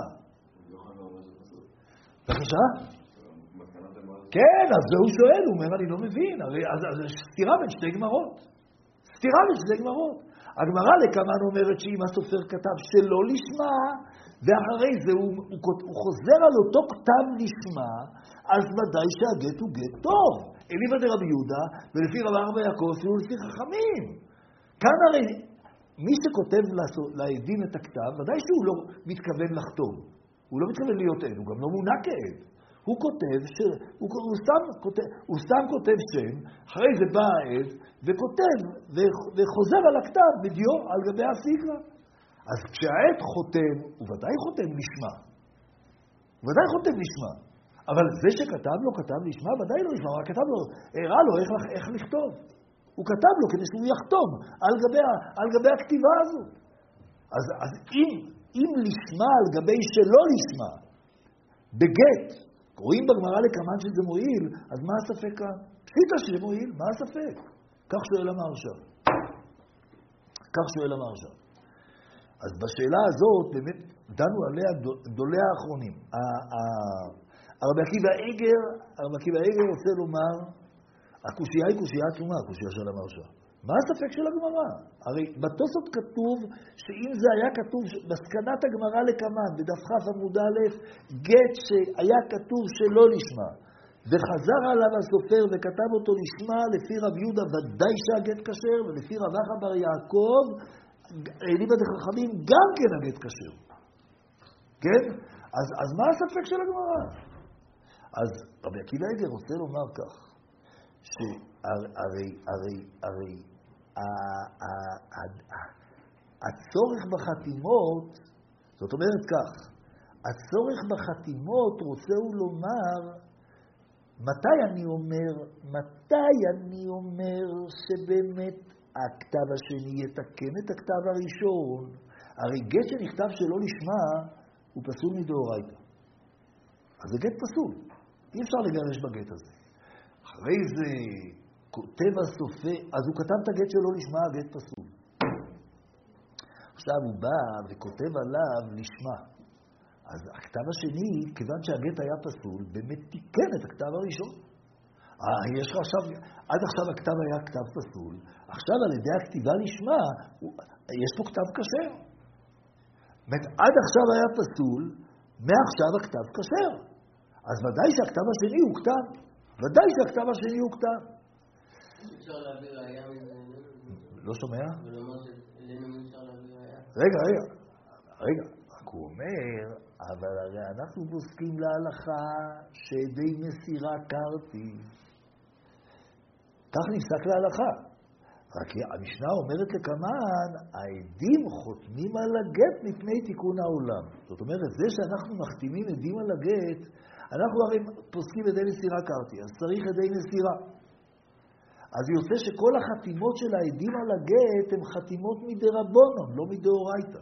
בבקשה? כן, אז זה הוא שואל, הוא אומר, אני לא מבין. אז סתירה בין שתי גמרות. סתירה בין שתי גמרות. הגמרא לכמן אומרת שאם הסופר כתב שלא לשמה, ואחרי זה הוא, הוא, הוא חוזר על אותו כתב נשמע, אז ודאי שהגט הוא גט טוב. אליבא דרבי יהודה, ולפי רב ארבע יעקב, אפילו לפי חכמים. כאן הרי מי שכותב לעדים את הכתב, ודאי שהוא לא מתכוון לחתום. הוא לא מתכוון להיות עד, הוא גם לא מונה כעד. הוא כותב, ש... הוא, הוא, סתם כותב, הוא סתם כותב שם, אחרי זה בא העד, וכותב, וחוזר על הכתב בדיו על גבי הסיקרא. אז כשהעד חותם, הוא ודאי חותם נשמע. הוא ודאי חותם נשמע. אבל זה שכתב לו, כתב נשמע, ודאי לא נשמע, רק כתב לו, הראה לו איך, איך לכתוב. הוא כתב לו כדי שהוא יחתום על גבי, על גבי הכתיבה הזו. אז, אז אם, אם לשמע על גבי שלא לשמע, בגט, רואים בגמרא לקמן שזה מועיל, אז מה הספק כאן? פשיטא שזה מועיל, מה הספק? כך שואל המהרש"א. כך שואל המהרש"א. אז בשאלה הזאת, באמת, דנו עליה גדולי האחרונים. הרבי עקיבא איגר, הרבי עקיבא איגר רוצה לומר, הקושייה היא קושייה עצומה, הקושייה של המהרש"א. מה הספק של הגמרא? הרי בתוספות כתוב שאם זה היה כתוב בסקנת הגמרא לקמן, בדף כ' עמוד א', גט שהיה כתוב שלא לשמה, וחזר עליו הסופר וכתב אותו לשמה, לפי רב יהודה ודאי שהגט כשר, ולפי רב אחא בר יעקב, אליבא דחכמים גם כן הגט כשר. כן? אז, אז מה הספק של הגמרא? אז רבי עקיבא איגר רוצה לומר כך, שהרי, הרי, הרי, הצורך בחתימות, זאת אומרת כך, הצורך בחתימות רוצה הוא לומר, מתי אני אומר, מתי אני אומר שבאמת הכתב השני יתקן את הכתב הראשון? הרי גט שנכתב שלא לשמה הוא פסול מדאורייתא. אז זה גט פסול. אי אפשר לגרש בגט הזה. אחרי זה כותב הסופר, אז הוא כתב את הגט שלא לשמה, הגט פסול. עכשיו הוא בא וכותב עליו לשמה. אז הכתב השני, כיוון שהגט היה פסול, באמת תיקן את הכתב הראשון. אה, יש לך עכשיו, עד עכשיו הכתב היה כתב פסול, עכשיו על ידי הכתיבה לשמה, יש פה כתב כשר. עד עכשיו היה פסול, מעכשיו הכתב כשר. אז ודאי שהכתב השני הוא כתב. ודאי שהכתב השני הוא כתב. אפשר להביא ראיה מזה? לא שומע? ולומר שאלינו אפשר להביא ראיה. רגע, רגע. רגע. רק הוא אומר, אבל הרי אנחנו פוסקים להלכה שעדי מסירה קרתי. כך נפסק להלכה. רק המשנה אומרת לקמן, העדים חותמים על הגט מפני תיקון העולם. זאת אומרת, זה שאנחנו מחתימים עדים על הגט, אנחנו הרי פוסקים עדי מסירה קרתי, אז צריך עדי מסירה. אז יוצא שכל החתימות של העדים על הגט הן חתימות מדרבנן, לא מדאורייתא.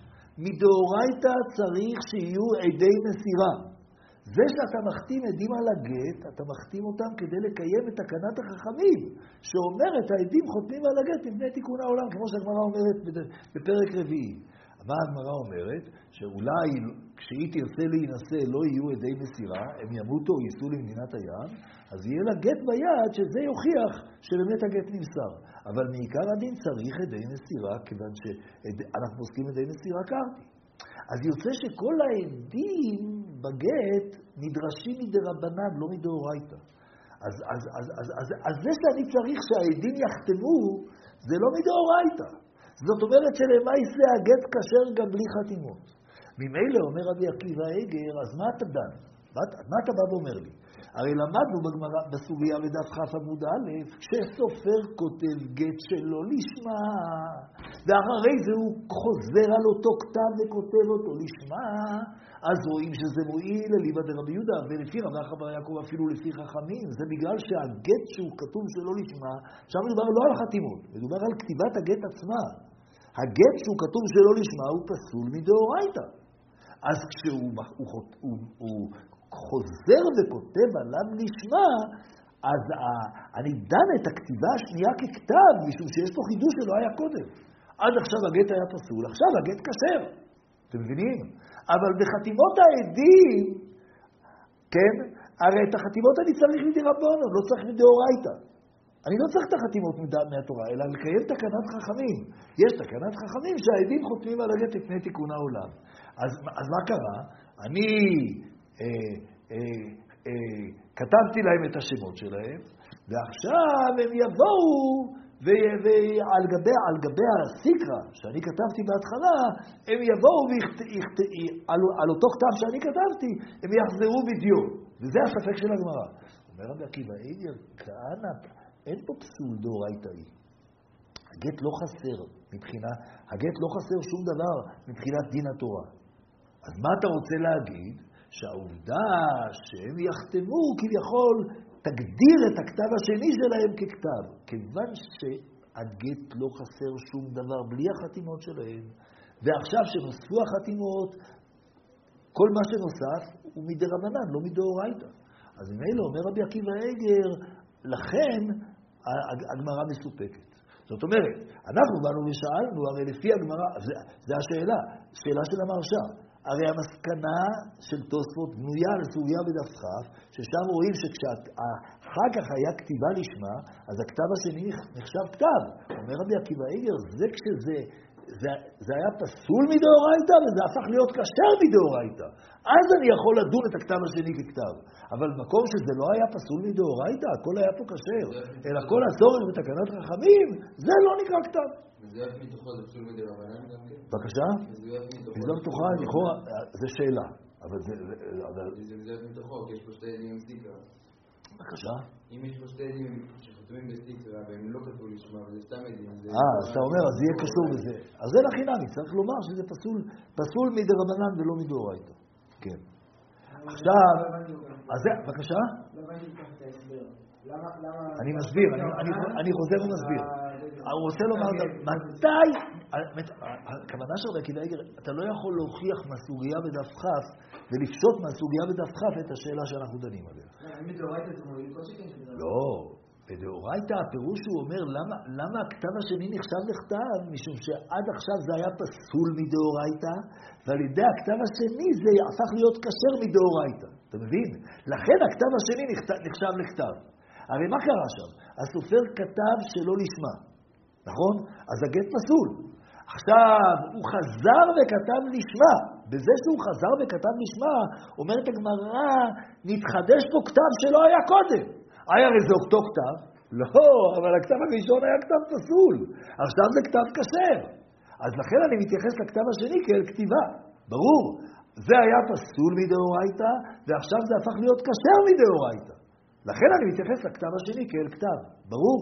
מדאורייתא צריך שיהיו עדי מסירה. זה שאתה מחתים עדים על הגט, אתה מחתים אותם כדי לקיים את תקנת החכמים, שאומרת העדים חותמים על הגט מפני תיקון העולם, כמו שהגמרא אומרת בפרק רביעי. מה הגמרא אומרת? שאולי כשהיא תרצה להינשא לא יהיו עדי מסירה, הם ימותו או ייסעו למדינת הים, אז יהיה לה גט ביד שזה יוכיח שבאמת הגט נמסר. אבל מעיקר הדין צריך עדי מסירה, כיוון שאנחנו עוסקים עדי מסירה קרתי. אז יוצא שכל העדים בגט נדרשים מדרבנן, לא מדאורייתא. אז, אז, אז, אז, אז, אז זה שאני צריך שהעדים יחתמו, זה לא מדאורייתא. זאת אומרת שלמעשה הגט כשר גם בלי חתימות. ממילא אומר רבי עקיבא איגר, אז מה אתה דן? מה, מה אתה בא ואומר לי? הרי למדנו בגמרא, בסוגיה בדף כ' עמוד א', שסופר כותב גט שלא לשמה, ואחרי זה הוא חוזר על אותו כתב וכותב אותו לשמה, אז רואים שזה מועיל אליבא דרבי יהודה, ולפי רב אחא בר יעקב אפילו לפי חכמים, זה בגלל שהגט שהוא כתוב שלא לשמה, עכשיו מדובר לא על חתימות, מדובר על כתיבת הגט עצמה. הגט שהוא כתוב שלא לשמה הוא פסול מדאורייתא. אז כשהוא הוא, הוא, הוא חוזר וכותב עליו לשמה, אז אני דן את הכתיבה השנייה ככתב, משום שיש פה חידוש שלא היה קודם. עד עכשיו הגט היה פסול, עכשיו הגט כשר. אתם מבינים? אבל בחתימות העדים, כן, הרי את החתימות אני צריך מדרבנן, לא צריך מדאורייתא. אני לא צריך את החתימות מהתורה, אלא לקיים תקנת חכמים. יש תקנת חכמים שהעדים חותמים על הגט לפני תיקון העולם. אז, אז מה קרה? אני אה, אה, אה, כתבתי להם את השמות שלהם, ועכשיו הם יבואו, ועל גבי, על גבי הסיקרה שאני כתבתי בהתחלה, הם יבואו ועל על אותו כתב שאני כתבתי, הם יחזרו בדיו. וזה הספק של הגמרא. אומר רבי עקיבא איגר, כהנא, אין פה פסול דאורייתאי. הגט לא חסר מבחינה, הגט לא חסר שום דבר מבחינת דין התורה. אז מה אתה רוצה להגיד? שהעובדה שהם יחתמו כביכול תגדיר את הכתב השני שלהם ככתב. כיוון שהגט לא חסר שום דבר בלי החתימות שלהם, ועכשיו שנוספו החתימות, כל מה שנוסף הוא מדרבנן, לא מדאורייתא. אז ממילא אומר רבי עקיבא איגר, לכן הגמרא מסופקת. זאת אומרת, אנחנו באנו ושאלנו, הרי לפי הגמרא, זה, זה השאלה, שאלה של המרשה. הרי המסקנה של תוספות בנויה על סוגיה בדף כ', ששם רואים שכשאחר כך היה כתיבה לשמה, אז הכתב השני נחשב כתב. אומר רבי עקיבא איגר, זה כשזה, זה, זה היה פסול מדאורייתא, וזה הפך להיות כשר מדאורייתא. אז אני יכול לדון את הכתב השני ככתב. אבל במקום שזה לא היה פסול מדאורייתא, הכל היה פה כשר, אלא כל הצורך בתקנת חכמים, זה לא נקרא כתב. מזויף מתוכו זה פסול מדרבנן גם כן? בבקשה? מזויף מתוכו, לכאורה, זה שאלה. אבל זה... זה מזויף מתוכו, כי יש פה שתי עדים עם סיקרה. בבקשה? אם יש פה שתי עדים שחתומים בסיקרה, והם לא כתבו לשמה, וזה סתם עדים... אה, אז אתה אומר, אז זה יהיה קשור בזה. אז זה לחינמי, צריך לומר שזה פסול מדרבנן ולא מדאורייתא. כן. עכשיו... אז זה, בבקשה? לא הבנתי לך את ההסבר. אני מסביר, אני חוזר ומסביר. הוא רוצה לומר, מתי, הכוונה של רבי עקיבא איגר, אתה לא יכול להוכיח מהסוגיה בדף כ' ולפשוט מהסוגיה בדף כ' את השאלה שאנחנו דנים עליה. אם מדאורייתא זה מועיל כל שכן שזה... לא, בדאורייתא הפירוש הוא אומר, למה הכתב השני נחשב לכתב? משום שעד עכשיו זה היה פסול מדאורייתא, ועל ידי הכתב השני זה הפך להיות כשר מדאורייתא. אתה מבין? לכן הכתב השני נחשב לכתב. הרי מה קרה שם? הסופר כתב שלא לשמה, נכון? אז הגט פסול. עכשיו, הוא חזר וכתב לשמה. בזה שהוא חזר וכתב לשמה, אומרת הגמרא, נתחדש פה כתב שלא היה קודם. היה הרי זה אותו כתב? לא, אבל הכתב הראשון היה כתב פסול. עכשיו זה כתב כשר. אז לכן אני מתייחס לכתב השני כאל כתיבה. ברור. זה היה פסול מדאורייתא, ועכשיו זה הפך להיות כשר מדאורייתא. לכן אני מתייחס לכתב השני כאל כתב, ברור.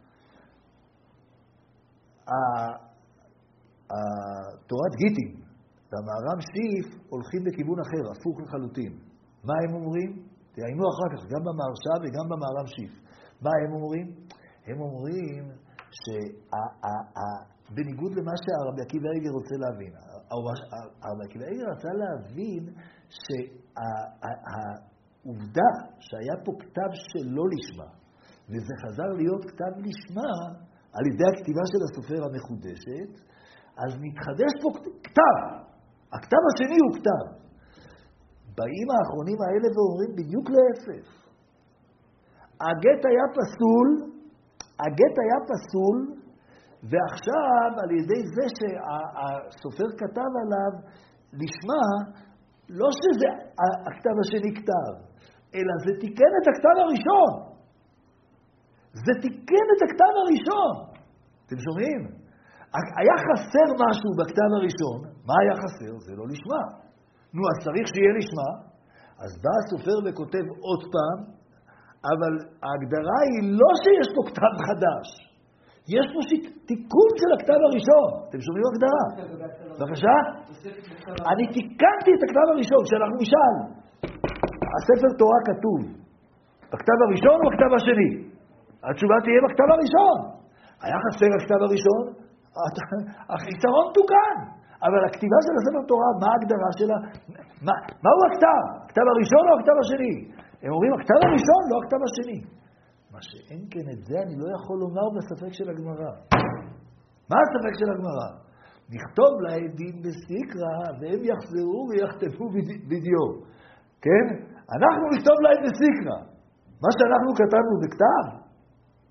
התורת גיטין והמהר"ם שיף הולכים בכיוון אחר, הפוך לחלוטין. מה הם אומרים? תראינו אחר כך, גם במהרש"א וגם במהר"ם שיף. מה הם אומרים? הם אומרים שבניגוד למה שהרבי עקיבא איגר רוצה להבין, הרבי עקיבא איגר רצה להבין שה... עובדה שהיה פה כתב שלא לשמה, וזה חזר להיות כתב לשמה על ידי הכתיבה של הסופר המחודשת, אז מתחדש פה כתב. הכתב השני הוא כתב. באים האחרונים האלה ואומרים בדיוק להפך. הגט היה פסול, הגט היה פסול, ועכשיו על ידי זה שהסופר כתב עליו לשמה, לא שזה הכתב השני כתב, אלא זה תיקן את הכתב הראשון. זה תיקן את הכתב הראשון. אתם שומעים? היה חסר משהו בכתב הראשון. מה היה חסר? זה לא לשמה. נו, אז צריך שיהיה לשמה. אז בא הסופר וכותב עוד פעם, אבל ההגדרה היא לא שיש פה כתב חדש. יש פה תיקון של הכתב הראשון. אתם שומעים הגדרה? בבקשה? אני תיקנתי את הכתב הראשון, כשאנחנו נשאל. הספר תורה כתוב, בכתב הראשון או בכתב השני? התשובה תהיה בכתב הראשון. היה חסר הכתב הראשון? החיסרון תוקן. אבל הכתיבה של הספר תורה, מה ההגדרה שלה? מה, מהו הכתב? הכתב הראשון או הכתב השני? הם אומרים, הכתב הראשון לא הכתב השני. מה שאין כן את זה אני לא יכול לומר בספק של הגמרא. מה הספק של הגמרא? נכתוב לעדים בסיקרא והם יחזרו ויחתמו בדיו. כן? אנחנו נכתוב להם בסיקרא. מה שאנחנו כתבנו בכתב,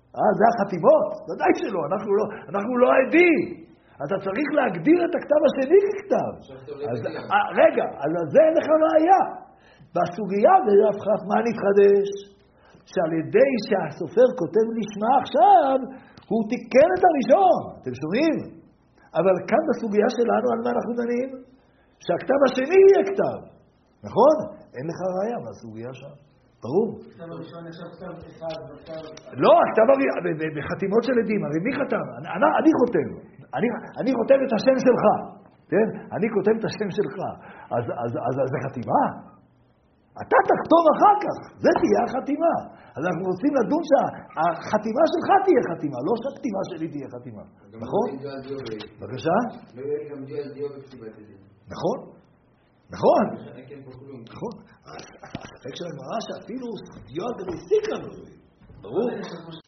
אה, זה החתימות? ודאי שלא, אנחנו לא, אנחנו לא עדים. אתה צריך להגדיר את הכתב השני ככתב. אז, אה, רגע, אז זה אין לך ראייה. בסוגיה ברב חפמן התחדש, שעל ידי שהסופר כותב לשמה עכשיו, הוא תיקן את הראשון. אתם שומעים? אבל כאן בסוגיה שלנו, על מה אנחנו דנים? שהכתב השני יהיה כתב. נכון? אין לך ראייה מהסוגיה שם. ברור. הכתב הראשון ישב כתב אחד, בכתב... לא, הכתב הראשון, בחתימות של עדים, הרי מי חתם? אני, אני חותם. אני, אני חותם את השם שלך. כן? אני כותב את השם שלך. אז, אז, אז, אז זה חתימה? אתה תכתוב אחר כך. זה תהיה החתימה. אז אנחנו רוצים לדון שהחתימה שלך תהיה חתימה, לא שהכתיבה שלי תהיה חתימה. נכון? בבקשה? לא יהיה גם דיו על דיו בכתיבת עדים. נכון? נכון? נכון. הספק של הגמרא שאפילו דיו על דריסיקה לא יהיה. ברור.